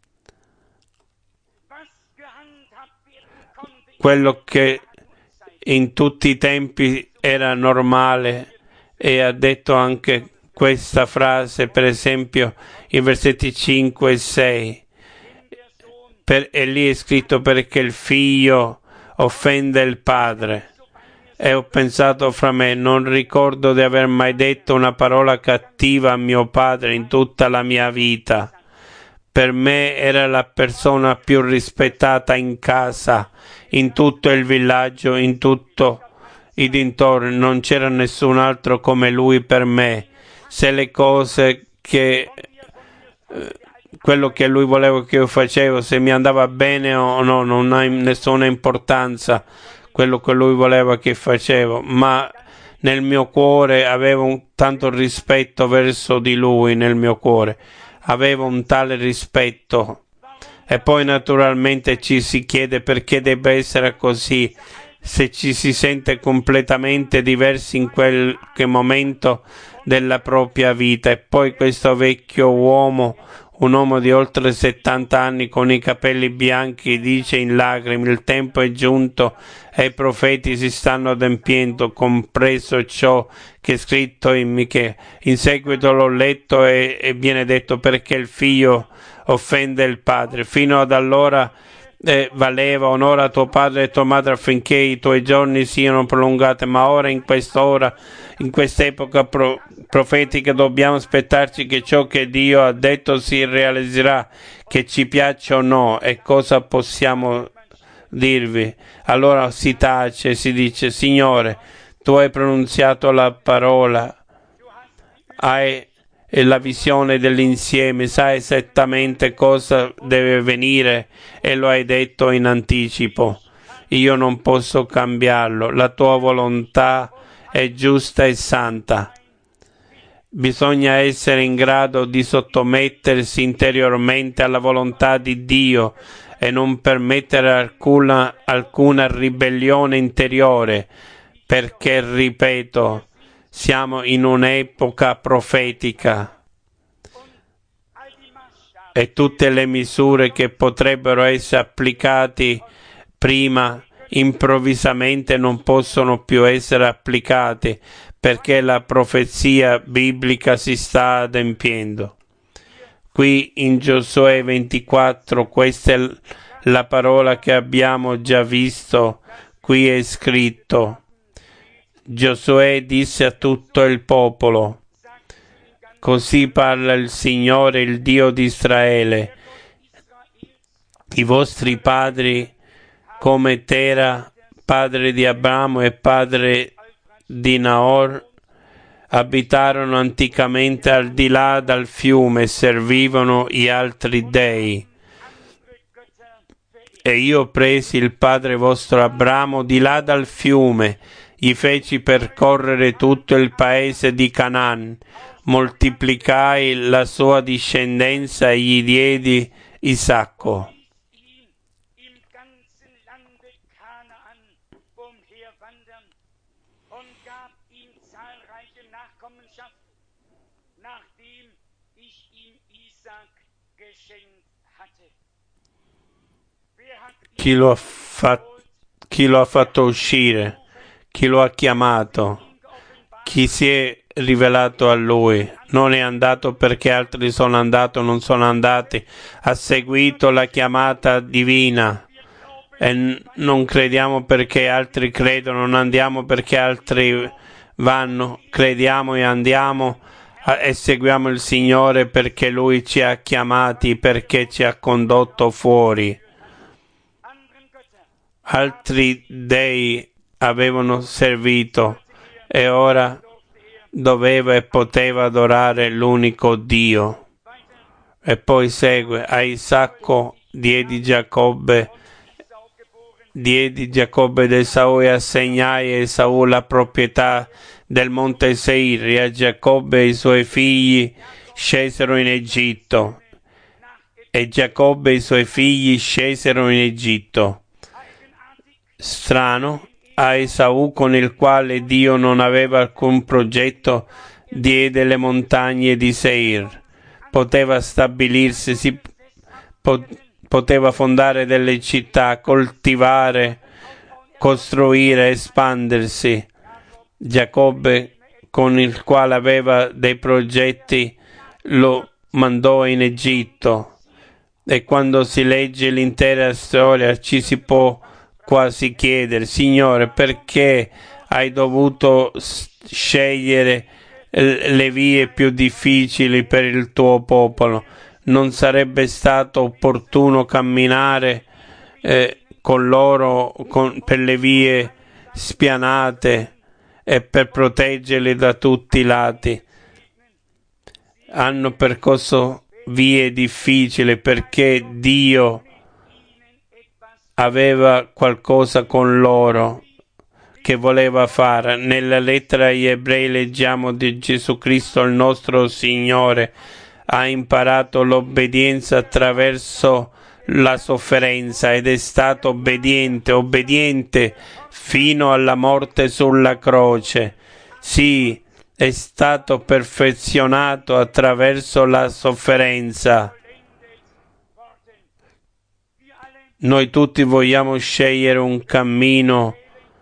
S1: Quello che in tutti i tempi era normale, e ha detto anche questa frase, per esempio i versetti cinque e sei, per, e lì è scritto: perché il figlio offende il padre. E ho pensato fra me: non ricordo di aver mai detto una parola cattiva a mio padre in tutta la mia vita. Per me era la persona più rispettata in casa, in tutto il villaggio, in tutto i dintorni. Non c'era nessun altro come lui per me. Se le cose che eh, quello che lui voleva che io facevo, se mi andava bene o no, non ha nessuna importanza quello che lui voleva che facevo, ma nel mio cuore avevo un tanto rispetto verso di lui, nel mio cuore avevo un tale rispetto. E poi naturalmente ci si chiede perché debba essere così, se ci si sente completamente diversi in quel momento della propria vita. E poi questo vecchio uomo, Un uomo di oltre settanta anni con i capelli bianchi dice in lacrime: il tempo è giunto e i profeti si stanno adempiendo, compreso ciò che è scritto in Michea. In seguito l'ho letto e, e viene detto: perché il figlio offende il padre. Fino ad allora eh, valeva: onora tuo padre e tua madre affinché i tuoi giorni siano prolungati. Ma ora, in quest'ora, in quest'epoca pro- profetica, dobbiamo aspettarci che ciò che Dio ha detto si realizzerà, che ci piaccia o no. E cosa possiamo dirvi? Allora si tace, si dice: Signore, tu hai pronunziato la parola, hai la visione dell'insieme, sai esattamente cosa deve venire e lo hai detto in anticipo. Io non posso cambiarlo, la tua volontà è giusta e santa. Bisogna essere in grado di sottomettersi interiormente alla volontà di Dio e non permettere alcuna, alcuna ribellione interiore, perché, ripeto, siamo in un'epoca profetica e tutte le misure che potrebbero essere applicate prima improvvisamente non possono più essere applicate, perché la profezia biblica si sta adempiendo. Qui in Giosuè ventiquattro, questa è la parola che abbiamo già visto, qui è scritto: Giosuè disse a tutto il popolo: così parla il Signore, il Dio di Israele. I vostri padri, come Tera, padre di Abramo e padre di Nahor, abitarono anticamente al di là dal fiume e servivano gli altri dei. E io presi il padre vostro Abramo di là dal fiume, gli feci percorrere tutto il paese di Canaan, moltiplicai la sua discendenza e gli diedi Isacco. Chi lo ha fatto, chi lo ha fatto uscire, chi lo ha chiamato, chi si è rivelato a lui. Non è andato perché altri sono andati o non sono andati, ha seguito la chiamata divina. E n- non crediamo perché altri credono, non andiamo perché altri vanno, crediamo e andiamo a- e seguiamo il Signore perché Lui ci ha chiamati, perché ci ha condotto fuori. Altri dei avevano servito e ora doveva e poteva adorare l'unico Dio. E poi segue: a Isacco diedi Giacobbe, diedi Giacobbe ed Esau, e assegnai a Esau la proprietà del monte Seir, e a Giacobbe e i suoi figli scesero in Egitto. E Giacobbe e i suoi figli scesero in Egitto. Strano, a Esau, con il quale Dio non aveva alcun progetto, diede le montagne di Seir. Poteva stabilirsi, si po- poteva fondare delle città, coltivare, costruire, espandersi. Giacobbe, con il quale aveva dei progetti, lo mandò in Egitto. E quando si legge l'intera storia ci si può quasi chiedere: Signore, perché hai dovuto scegliere le vie più difficili per il tuo popolo? Non sarebbe stato opportuno camminare eh, con loro con, per le vie spianate e per proteggerli da tutti i lati? Hanno percorso vie difficili perché Dio aveva qualcosa con loro che voleva fare. Nella lettera agli Ebrei leggiamo di Gesù Cristo, il nostro Signore ha imparato l'obbedienza attraverso la sofferenza ed è stato obbediente, obbediente fino alla morte sulla croce. Sì, è stato perfezionato attraverso la sofferenza Noi tutti vogliamo scegliere un cammino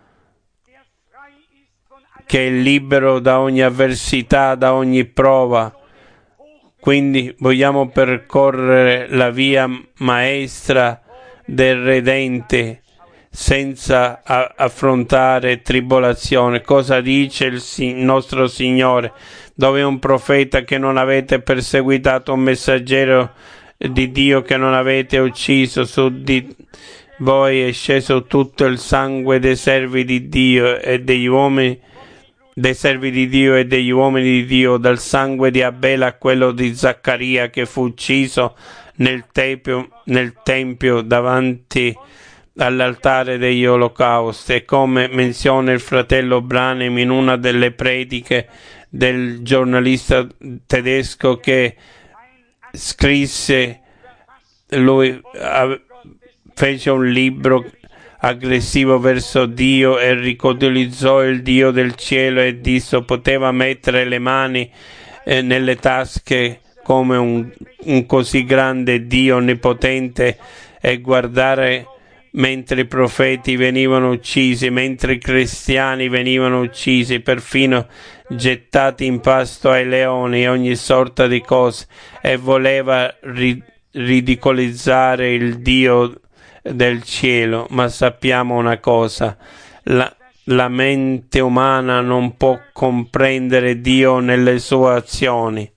S1: che è libero da ogni avversità, da ogni prova. Quindi vogliamo percorrere la via maestra del Redente senza a- affrontare tribolazione. Cosa dice il, si- nostro Signore? Dove un profeta che non avete perseguitato, un messaggero di Dio che non avete ucciso, su di voi è sceso tutto il sangue dei servi di Dio e degli uomini dei servi di Dio e degli uomini di Dio, dal sangue di Abele a quello di Zaccaria che fu ucciso nel tempio, nel tempio davanti all'altare degli olocausti. E come menziona il fratello Branham in una delle prediche del giornalista tedesco che scrisse, lui fece un libro aggressivo verso Dio e ridicolizzò il Dio del cielo e disse poteva mettere le mani eh, nelle tasche come un, un così grande Dio onnipotente e guardare mentre i profeti venivano uccisi, mentre i cristiani venivano uccisi, perfino gettati in pasto ai leoni e ogni sorta di cose, e voleva ri- ridicolizzare il Dio del cielo. Ma sappiamo una cosa, la, la mente umana non può comprendere Dio nelle sue azioni,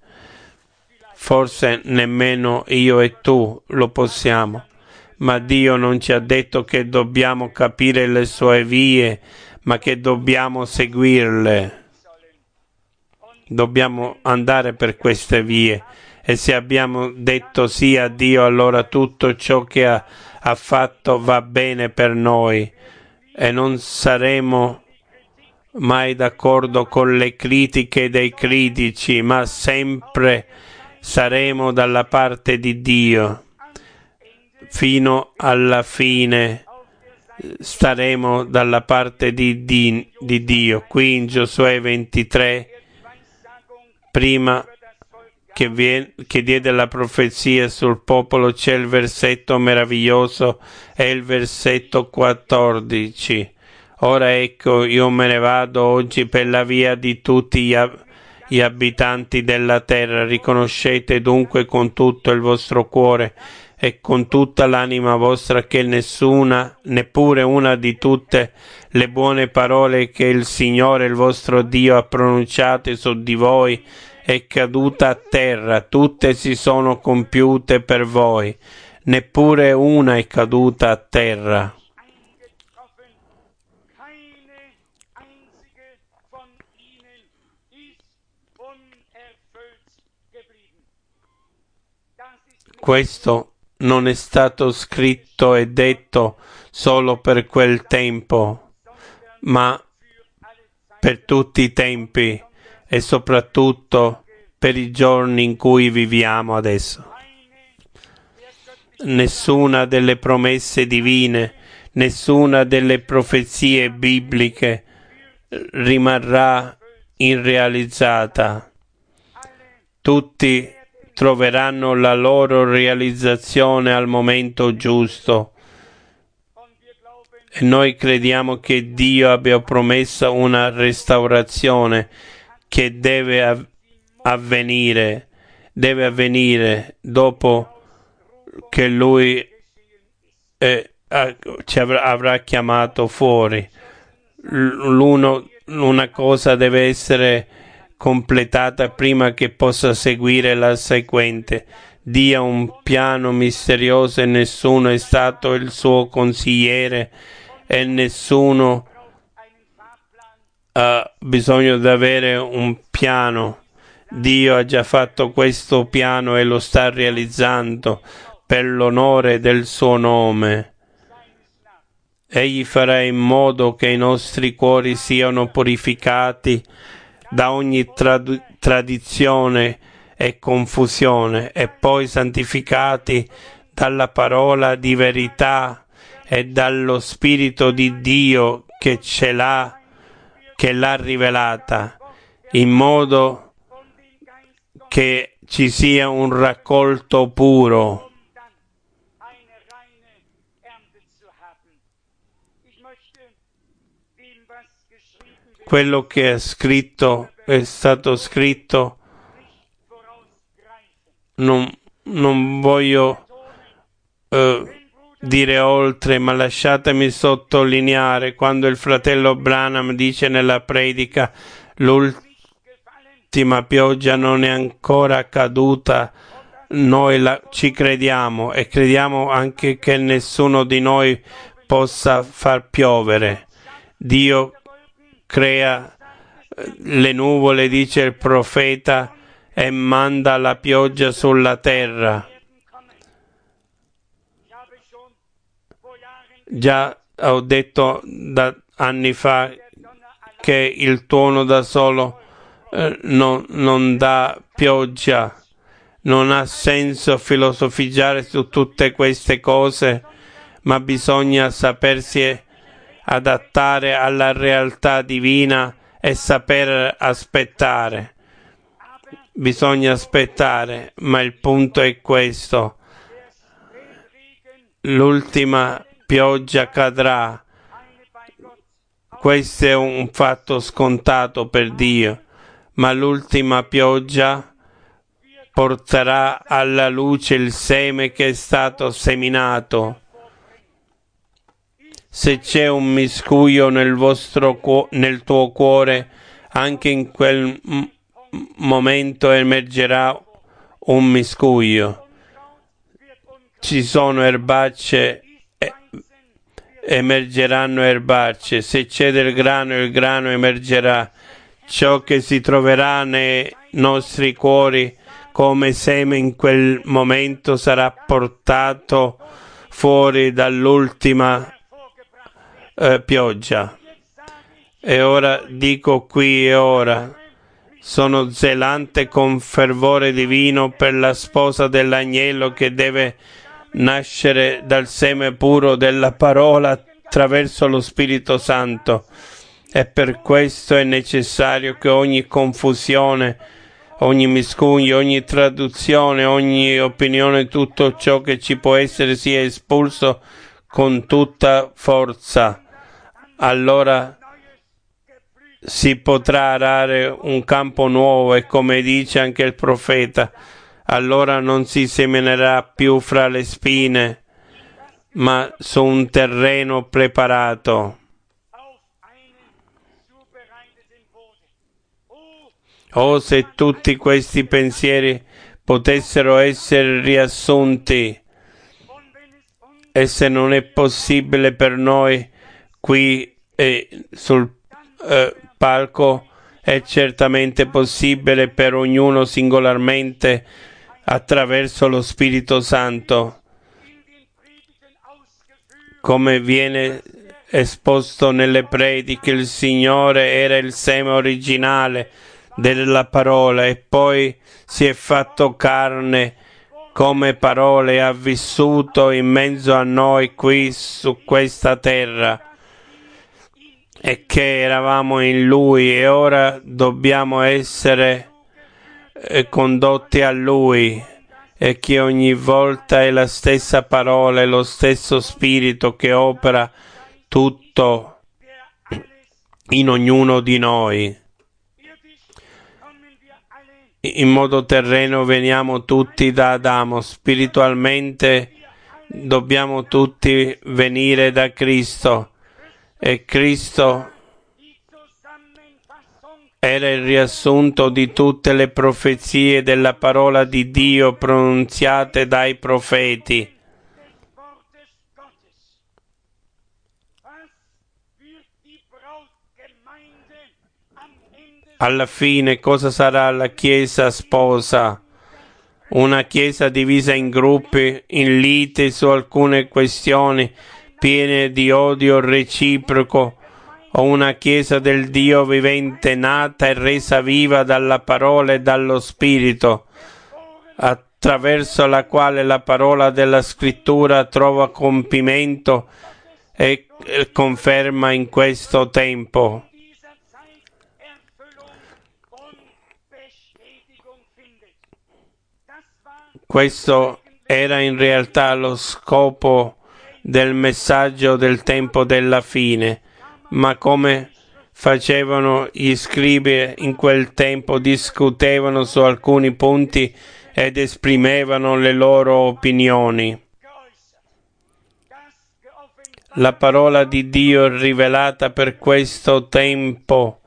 S1: forse nemmeno io e tu lo possiamo, ma Dio non ci ha detto che dobbiamo capire le sue vie, ma che dobbiamo seguirle. Dobbiamo andare per queste vie, e se abbiamo detto sì a Dio, allora tutto ciò che ha, ha fatto va bene per noi e non saremo mai d'accordo con le critiche dei critici, ma sempre saremo dalla parte di Dio. Fino alla fine staremo dalla parte di, di, di Dio. Qui in Giosuè ventitré, prima che, vien, che diede la profezia sul popolo, c'è il versetto meraviglioso, è il versetto quattordici. Ora ecco, io me ne vado oggi per la via di tutti gli, ab- gli abitanti della terra. Riconoscete dunque con tutto il vostro cuore e con tutta l'anima vostra che nessuna, neppure una di tutte le buone parole che il Signore, il vostro Dio, ha pronunciate su di voi è caduta a terra, tutte si sono compiute per voi, neppure una è caduta a terra. Questo non è stato scritto e detto solo per quel tempo, ma per tutti i tempi e soprattutto per i giorni in cui viviamo adesso. Nessuna delle promesse divine, nessuna delle profezie bibliche rimarrà irrealizzata. Tutti troveranno la loro realizzazione al momento giusto. E noi crediamo che Dio abbia promesso una restaurazione che deve av- avvenire, deve avvenire dopo che Lui eh, ci avrà, avrà chiamato fuori. L'uno, una cosa deve essere completata prima che possa seguire la seguente. Dia un piano misterioso e nessuno è stato il suo consigliere e nessuno ha bisogno di avere un piano. Dio ha già fatto questo piano e lo sta realizzando per l'onore del suo nome. Egli farà in modo che i nostri cuori siano purificati da ogni trad- tradizione e confusione e poi santificati dalla parola di verità e dallo Spirito di Dio che ce l'ha, che l'ha rivelata, in modo che ci sia un raccolto puro quello che è scritto, è stato scritto, non, non voglio eh, dire oltre, ma lasciatemi sottolineare quando il fratello Branham dice nella predica l'ultima pioggia non è ancora caduta, noi la, ci crediamo e crediamo anche che nessuno di noi possa far piovere. Dio crea le nuvole, dice il profeta, e manda la pioggia sulla terra. Già ho detto da anni fa che il tuono da solo eh, non, non dà pioggia. Non ha senso filosofeggiare su tutte queste cose, ma bisogna sapersi adattare alla realtà divina e saper aspettare. Bisogna aspettare, ma il punto è questo. L'ultima pioggia cadrà. Questo è un fatto scontato per Dio, ma l'ultima pioggia porterà alla luce il seme che è stato seminato. Se c'è un miscuglio nel vostro cu- nel tuo cuore, anche in quel m- momento emergerà un miscuglio. Ci sono erbacce, eh, emergeranno erbacce. Se c'è del grano, il grano emergerà. Ciò che si troverà nei nostri cuori come seme in quel momento sarà portato fuori dall'ultima eh, pioggia. E ora dico qui e ora, sono zelante con fervore divino per la sposa dell'agnello che deve nascere dal seme puro della parola attraverso lo Spirito Santo. E per questo è necessario che ogni confusione, ogni miscuglio, ogni traduzione, ogni opinione, tutto ciò che ci può essere sia espulso con tutta forza. Allora si potrà arare un campo nuovo e, come dice anche il profeta, allora non si seminerà più fra le spine, ma su un terreno preparato. Oh, se tutti questi pensieri potessero essere riassunti, e se non è possibile per noi qui eh, sul eh, palco, è certamente possibile per ognuno singolarmente attraverso lo Spirito Santo, come viene esposto nelle prediche. Il Signore era il seme originale della parola e poi si è fatto carne come parola e ha vissuto in mezzo a noi qui su questa terra, e che eravamo in Lui e ora dobbiamo essere eh, condotti a Lui, e che ogni volta è la stessa parola e lo stesso Spirito che opera tutto in ognuno di noi. In modo terreno veniamo tutti da Adamo, spiritualmente dobbiamo tutti venire da Cristo, e Cristo era il riassunto di tutte le profezie della parola di Dio pronunziate dai profeti. Alla fine cosa sarà la Chiesa sposa? Una Chiesa divisa in gruppi, in liti su alcune questioni piene di odio reciproco, o una Chiesa del Dio vivente nata e resa viva dalla parola e dallo Spirito, attraverso la quale la parola della Scrittura trova compimento e conferma in questo tempo. Questo era in realtà lo scopo del messaggio del tempo della fine, ma come facevano gli scribi in quel tempo, discutevano su alcuni punti ed esprimevano le loro opinioni. La parola di Dio rivelata per questo tempo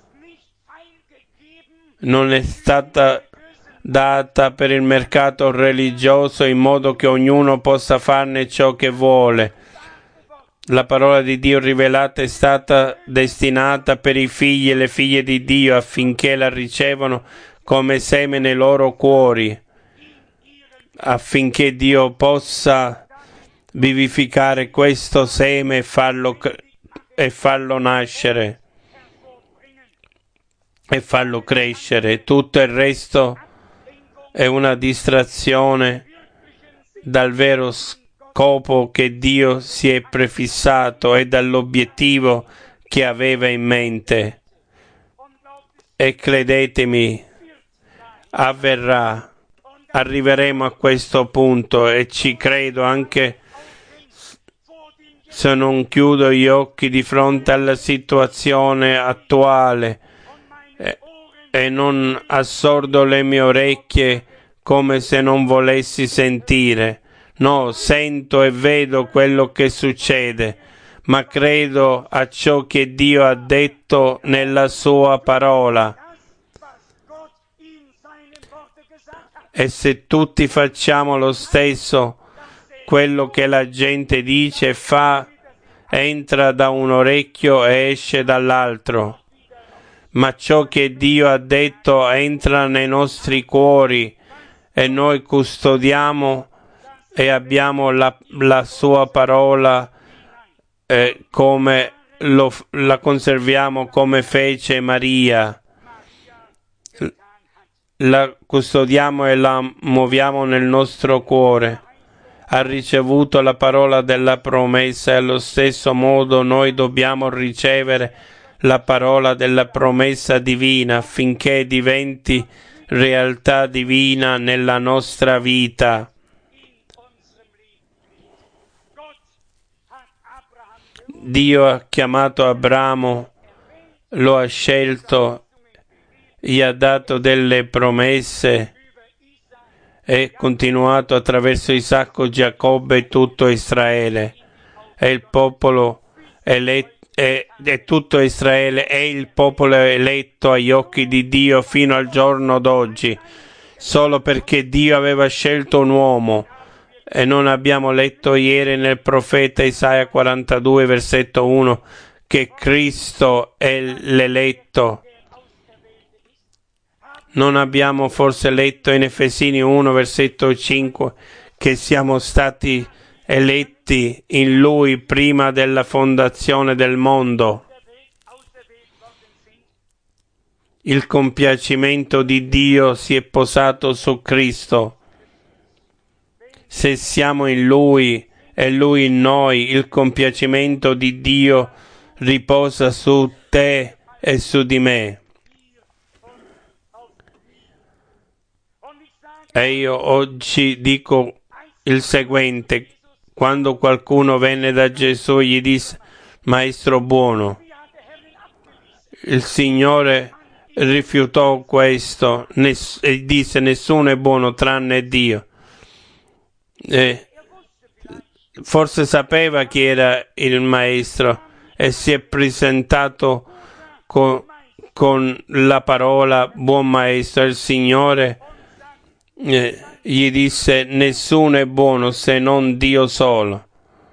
S1: non è stata data per il mercato religioso in modo che ognuno possa farne ciò che vuole. La parola di Dio rivelata è stata destinata per i figli e le figlie di Dio affinché la ricevano come seme nei loro cuori, affinché Dio possa vivificare questo seme e farlo, e farlo nascere e farlo crescere. Tutto il resto è una distrazione dal vero scopo che Dio si è prefissato e dall'obiettivo che aveva in mente. E credetemi, avverrà. Arriveremo a questo punto e ci credo anche se non chiudo gli occhi di fronte alla situazione attuale e, e non assordo le mie orecchie come se non volessi sentire. No, sento e vedo quello che succede, ma credo a ciò che Dio ha detto nella sua parola. E se tutti facciamo lo stesso, quello che la gente dice e fa entra da un orecchio e esce dall'altro. Ma ciò che Dio ha detto entra nei nostri cuori e noi custodiamo e abbiamo la, la sua parola eh, come lo, la conserviamo come fece Maria. La custodiamo e la muoviamo nel nostro cuore. Ha ricevuto la parola della promessa e allo stesso modo noi dobbiamo ricevere la parola della promessa divina affinché diventi realtà divina nella nostra vita. Dio ha chiamato Abramo, lo ha scelto, gli ha dato delle promesse e continuato attraverso Isacco, Giacobbe e tutto Israele. È il popolo eletto, è, è tutto Israele, è il popolo eletto agli occhi di Dio fino al giorno d'oggi, solo perché Dio aveva scelto un uomo. E non abbiamo letto ieri nel profeta Isaia quarantadue, versetto uno, che Cristo è l'eletto. Non abbiamo forse letto in Efesini uno, versetto cinque, che siamo stati eletti in Lui prima della fondazione del mondo. Il compiacimento di Dio si è posato su Cristo. Se siamo in Lui e Lui in noi, il compiacimento di Dio riposa su te e su di me. E io oggi dico il seguente: quando qualcuno venne da Gesù gli disse: Maestro buono, il Signore rifiutò questo ness- e disse: nessuno è buono tranne Dio. E forse sapeva chi era il Maestro e si è presentato con, con la parola buon Maestro. Il Signore Eh, gli disse: nessuno è buono se non Dio solo.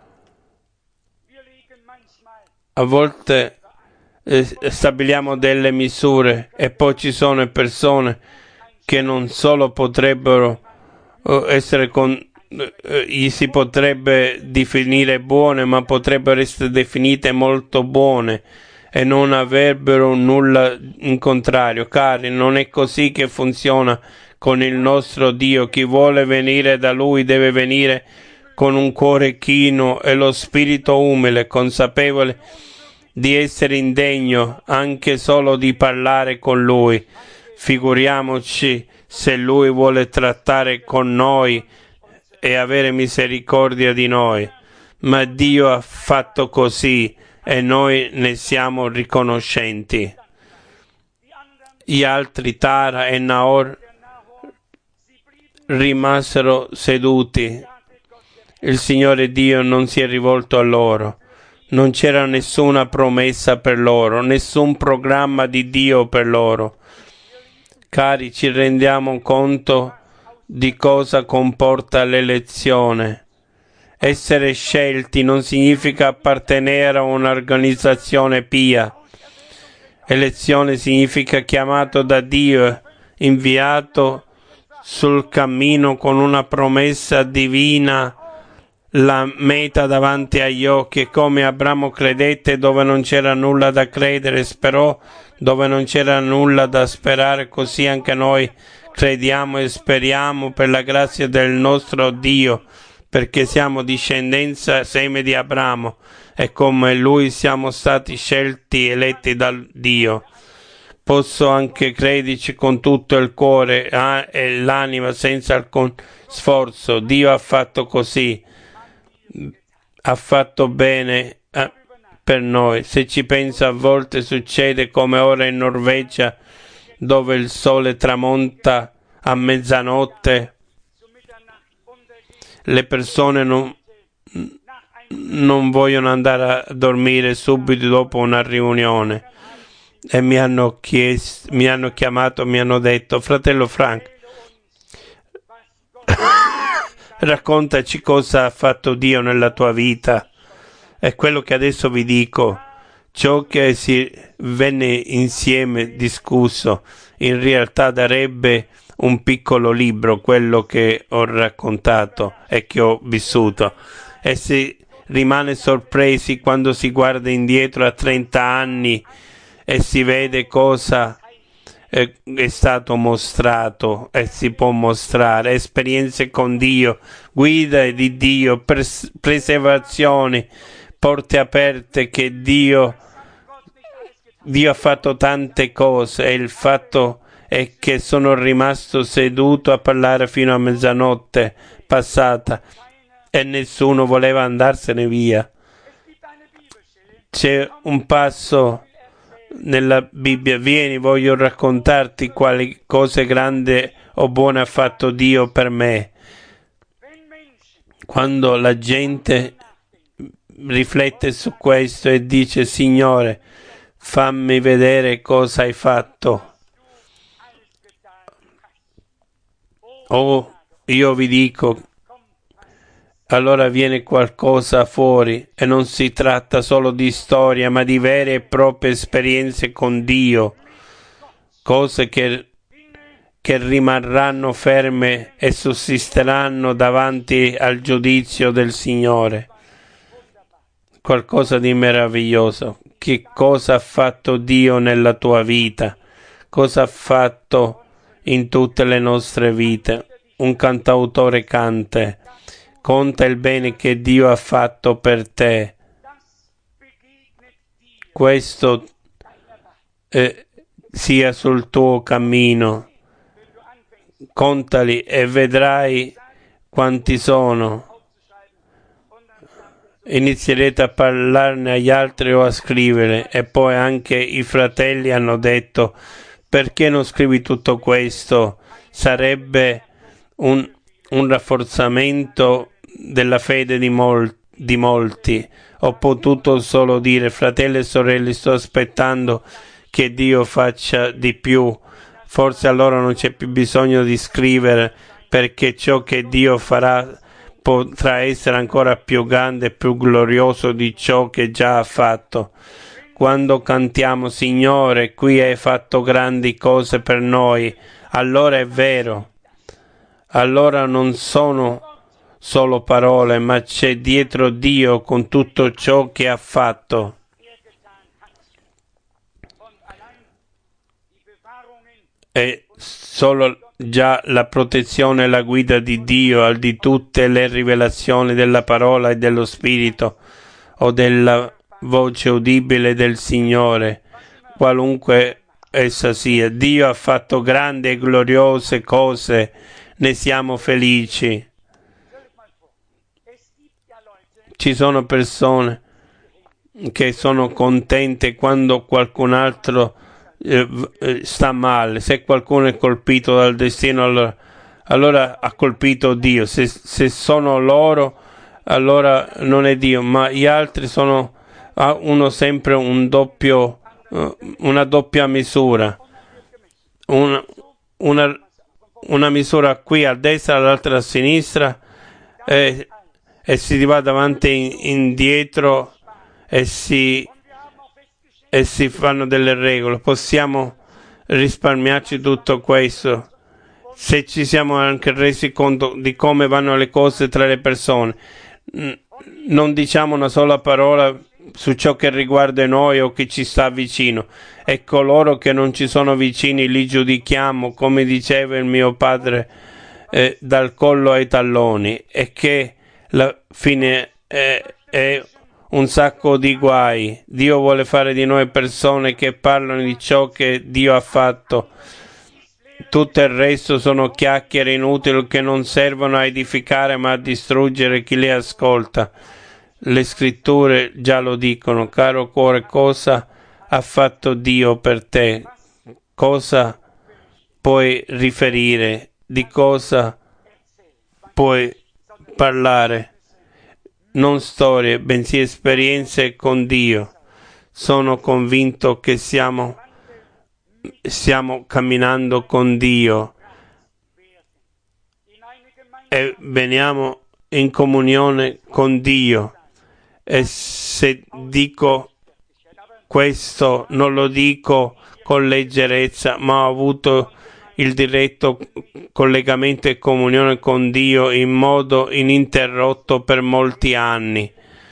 S1: A volte eh, stabiliamo delle misure e poi ci sono persone che non solo potrebbero eh, essere con eh, gli si potrebbe definire buone, ma potrebbero essere definite molto buone e non avrebbero nulla in contrario. Cari, non è così che funziona con il nostro Dio. Chi vuole venire da Lui deve venire con un cuore chino e lo spirito umile, consapevole di essere indegno anche solo di parlare con Lui. Figuriamoci se Lui vuole trattare con noi e avere misericordia di noi. Ma Dio ha fatto così e noi ne siamo riconoscenti. Gli altri, Tara e Nahor, rimasero seduti. Il Signore Dio non si è rivolto a loro. Non c'era nessuna promessa per loro, nessun programma di Dio per loro. Cari, ci rendiamo conto di cosa comporta l'elezione. Essere scelti non significa appartenere a un'organizzazione pia. Elezione significa chiamato da Dio, inviato sul cammino con una promessa divina, la meta davanti agli occhi, come Abramo credette dove non c'era nulla da credere, sperò dove non c'era nulla da sperare, così anche noi crediamo e speriamo per la grazia del nostro Dio, perché siamo discendenza seme di Abramo e come lui siamo stati scelti, eletti dal Dio. Posso anche crederci con tutto il cuore eh, e l'anima senza alcun sforzo. Dio ha fatto così, ha fatto bene eh, per noi. Se ci penso, a volte succede come ora in Norvegia, dove il sole tramonta a mezzanotte, le persone non, non vogliono andare a dormire subito dopo una riunione e mi hanno chiesto, mi hanno chiamato, mi hanno detto: fratello Frank, raccontaci cosa ha fatto Dio nella tua vita. È quello che adesso vi dico. Ciò che si venne insieme discusso in realtà darebbe un piccolo libro, quello che ho raccontato e che ho vissuto, e si rimane sorpresi quando si guarda indietro a trenta anni e si vede cosa è, è stato mostrato e si può mostrare, esperienze con Dio, guida di Dio, pres- preservazioni, porte aperte che Dio Dio ha fatto tante cose e il fatto è che sono rimasto seduto a parlare fino a mezzanotte passata e nessuno voleva andarsene via. C'è un passo nella Bibbia: vieni, voglio raccontarti quali cose grandi o buone ha fatto Dio per me. Quando la gente riflette su questo e dice: Signore, fammi vedere cosa hai fatto. Oh, io vi dico, allora viene qualcosa fuori e non si tratta solo di storia, ma di vere e proprie esperienze con Dio, cose che, che rimarranno ferme e sussisteranno davanti al giudizio del Signore. Qualcosa di meraviglioso. Che cosa ha fatto Dio nella tua vita? Cosa ha fatto in tutte le nostre vite? Un cantautore canta: conta il bene che Dio ha fatto per te. Questo eh, sia sul tuo cammino. Contali e vedrai quanti sono. Inizierete a parlarne agli altri o a scrivere. E poi anche i fratelli hanno detto: perché non scrivi tutto questo? Sarebbe un, un rafforzamento della fede di, mol, di molti. Ho potuto solo dire: fratelli e sorelle, sto aspettando che Dio faccia di più. Forse allora non c'è più bisogno di scrivere, perché ciò che Dio farà potrà essere ancora più grande e più glorioso di ciò che già ha fatto. Quando cantiamo: Signore, qui hai fatto grandi cose per noi, allora è vero. Allora non sono solo parole, ma c'è dietro Dio con tutto ciò che ha fatto. E solo già la protezione e la guida di Dio, al di tutte le rivelazioni della parola e dello Spirito o della voce udibile del Signore, qualunque essa sia. Dio ha fatto grandi e gloriose cose, ne siamo felici. Ci sono persone che sono contente quando qualcun altro eh, sta male. Se qualcuno è colpito dal destino, allora, allora ha colpito Dio. Se, se sono loro, allora non è Dio, ma gli altri sono ha uno sempre un doppio, uh, una doppia misura, una, una, una misura qui a destra, l'altra a sinistra, e, e si va davanti e indietro e si, e si fanno delle regole. Possiamo risparmiarci tutto questo se ci siamo anche resi conto di come vanno le cose tra le persone. Non diciamo una sola parola su ciò che riguarda noi o chi ci sta vicino, e coloro che non ci sono vicini li giudichiamo, come diceva il mio padre, eh, dal collo ai talloni, e che la fine è, è un sacco di guai. Dio vuole fare di noi persone che parlano di ciò che Dio ha fatto. Tutto il resto sono chiacchiere inutili che non servono a edificare ma a distruggere chi le ascolta. Le scritture già lo dicono. Caro cuore, cosa ha fatto Dio per te? Cosa puoi riferire? Di cosa puoi parlare? Non storie, bensì esperienze con Dio. Sono convinto che siamo stiamo camminando con Dio e veniamo in comunione con Dio. E se dico questo non lo dico con leggerezza, ma ho avuto il diretto collegamento e comunione con Dio in modo ininterrotto per molti anni.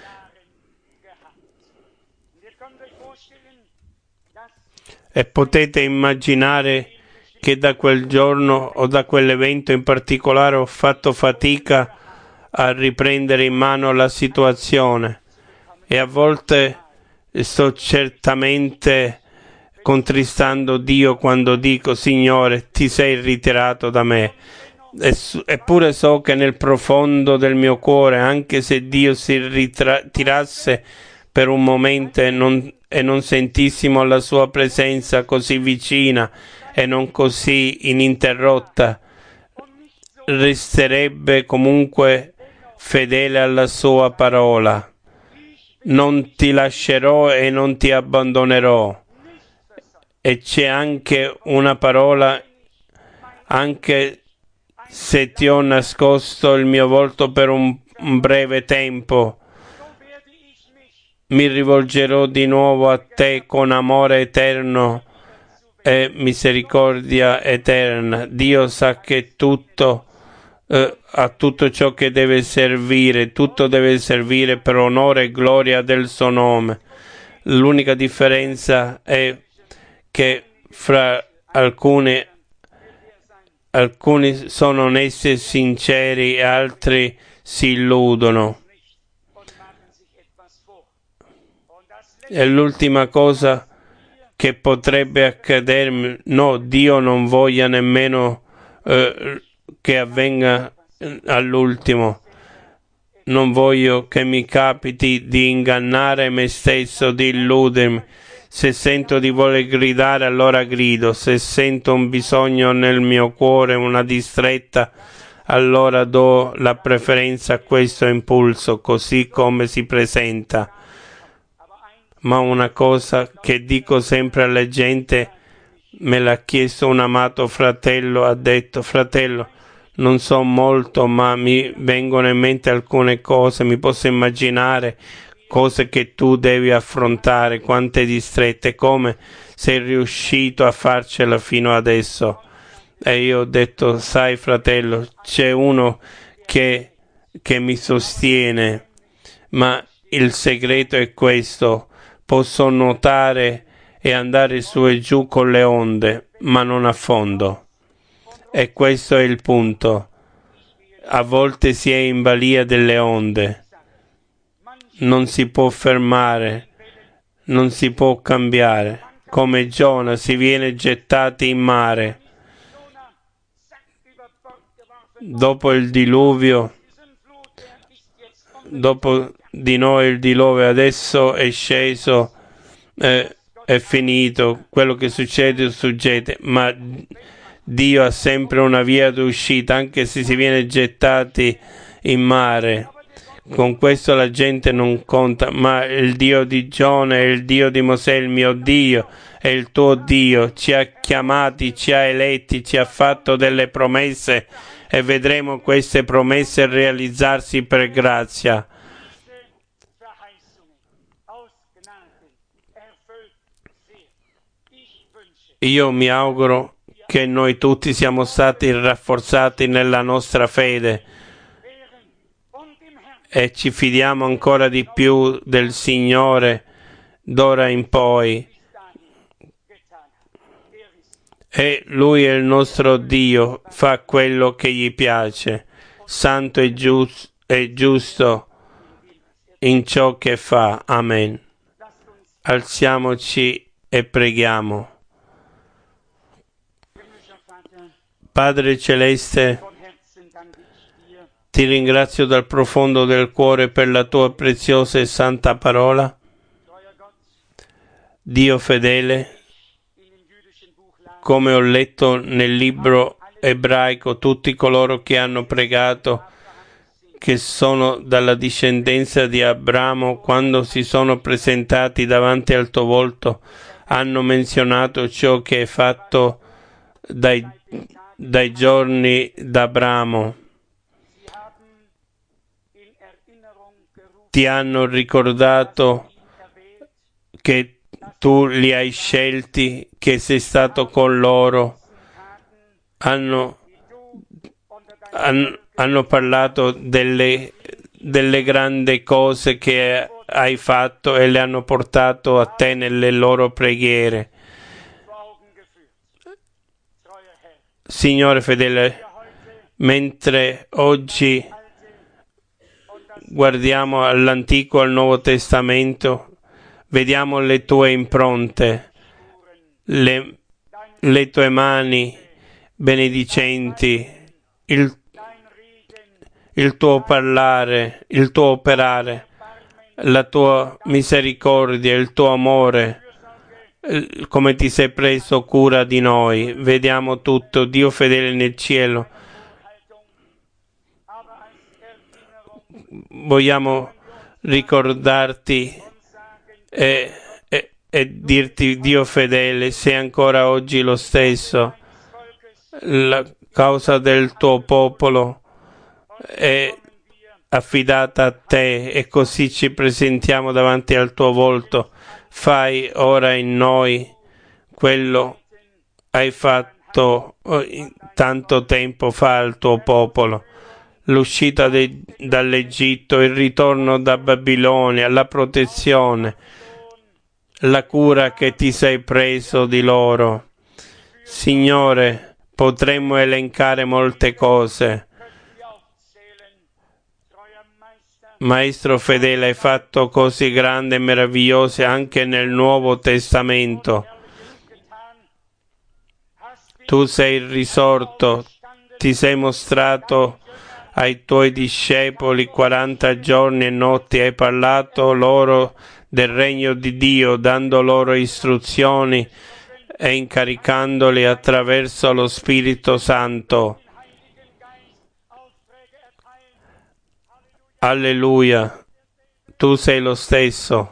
S1: E potete immaginare che da quel giorno o da quell'evento in particolare ho fatto fatica a riprendere in mano la situazione, e a volte sto certamente contristando Dio quando dico: Signore, ti sei ritirato da me. Eppure so che nel profondo del mio cuore, anche se Dio si ritirasse per un momento e non, e non sentissimo la sua presenza così vicina e non così ininterrotta, resterebbe comunque fedele alla sua parola. Non ti lascerò e non ti abbandonerò. E c'è anche una parola: anche se ti ho nascosto il mio volto per un, un breve tempo, mi rivolgerò di nuovo a te con amore eterno e misericordia eterna. Dio sa che tutto eh, a tutto ciò che deve servire, tutto deve servire per onore e gloria del suo nome. L'unica differenza è che fra alcuni alcuni sono onesti e sinceri e altri si illudono. E l'ultima cosa che potrebbe accadermi, no, Dio non voglia nemmeno eh, che avvenga all'ultimo. Non voglio che mi capiti di ingannare me stesso, di illudermi. Se sento di voler gridare, allora grido. Se sento un bisogno nel mio cuore, una distretta, allora do la preferenza a questo impulso, così come si presenta. Ma una cosa che dico sempre alla gente, me l'ha chiesto un amato fratello, ha detto: fratello, non so molto, ma mi vengono in mente alcune cose, mi posso immaginare cose che tu devi affrontare, quante distrette, come sei riuscito a farcela fino adesso. E io ho detto: sai fratello, c'è uno che, che mi sostiene, ma il segreto è questo: posso nuotare e andare su e giù con le onde, ma non affondo. E questo è il punto. A volte si è in balia delle onde. Non si può fermare, non si può cambiare. Come Giona si viene gettati in mare. Dopo il diluvio, dopo di noi il diluvio, adesso è sceso, eh, è finito, quello che succede succede, ma Dio ha sempre una via d'uscita, anche se si viene gettati in mare. Con questo la gente non conta, ma il Dio di Giona è il Dio di Mosè, il mio Dio, è il tuo Dio, ci ha chiamati, ci ha eletti, ci ha fatto delle promesse e vedremo queste promesse realizzarsi per grazia. Io mi auguro che noi tutti siamo stati rafforzati nella nostra fede e ci fidiamo ancora di più del Signore d'ora in poi. E Lui è il nostro Dio, fa quello che gli piace, santo e, gius- e giusto in ciò che fa. Amen. Alziamoci e preghiamo. Padre Celeste, ti ringrazio dal profondo del cuore per la tua preziosa e santa parola. Dio fedele, come ho letto nel libro ebraico, tutti coloro che hanno pregato, che sono dalla discendenza di Abramo, quando si sono presentati davanti al tuo volto, hanno menzionato ciò che è fatto dai, dai giorni d'Abramo. Ti hanno ricordato che tu li hai scelti, che sei stato con loro. Hanno, hanno, hanno parlato delle, delle grandi cose che hai fatto e le hanno portato a te nelle loro preghiere. Signore fedele, mentre oggi guardiamo all'Antico e al Nuovo Testamento, vediamo le tue impronte, le, le tue mani benedicenti, il, il tuo parlare, il tuo operare, la tua misericordia, il tuo amore, come ti sei preso cura di noi. Vediamo tutto, Dio fedele nel cielo. Vogliamo ricordarti e, e, e dirti, Dio fedele, sei ancora oggi lo stesso. La causa del tuo popolo è affidata a te e così ci presentiamo davanti al tuo volto. Fai ora in noi quello hai fatto tanto tempo fa al tuo popolo. L'uscita de, dall'Egitto, il ritorno da Babilonia, la protezione, la cura che ti sei preso di loro. Signore, potremmo elencare molte cose. Maestro fedele, hai fatto cose grandi e meravigliose anche nel Nuovo Testamento. Tu sei il risorto, ti sei mostrato ai tuoi discepoli quaranta giorni e notti, hai parlato loro del regno di Dio, dando loro istruzioni e incaricandoli attraverso lo Spirito Santo. Alleluia, tu sei lo stesso.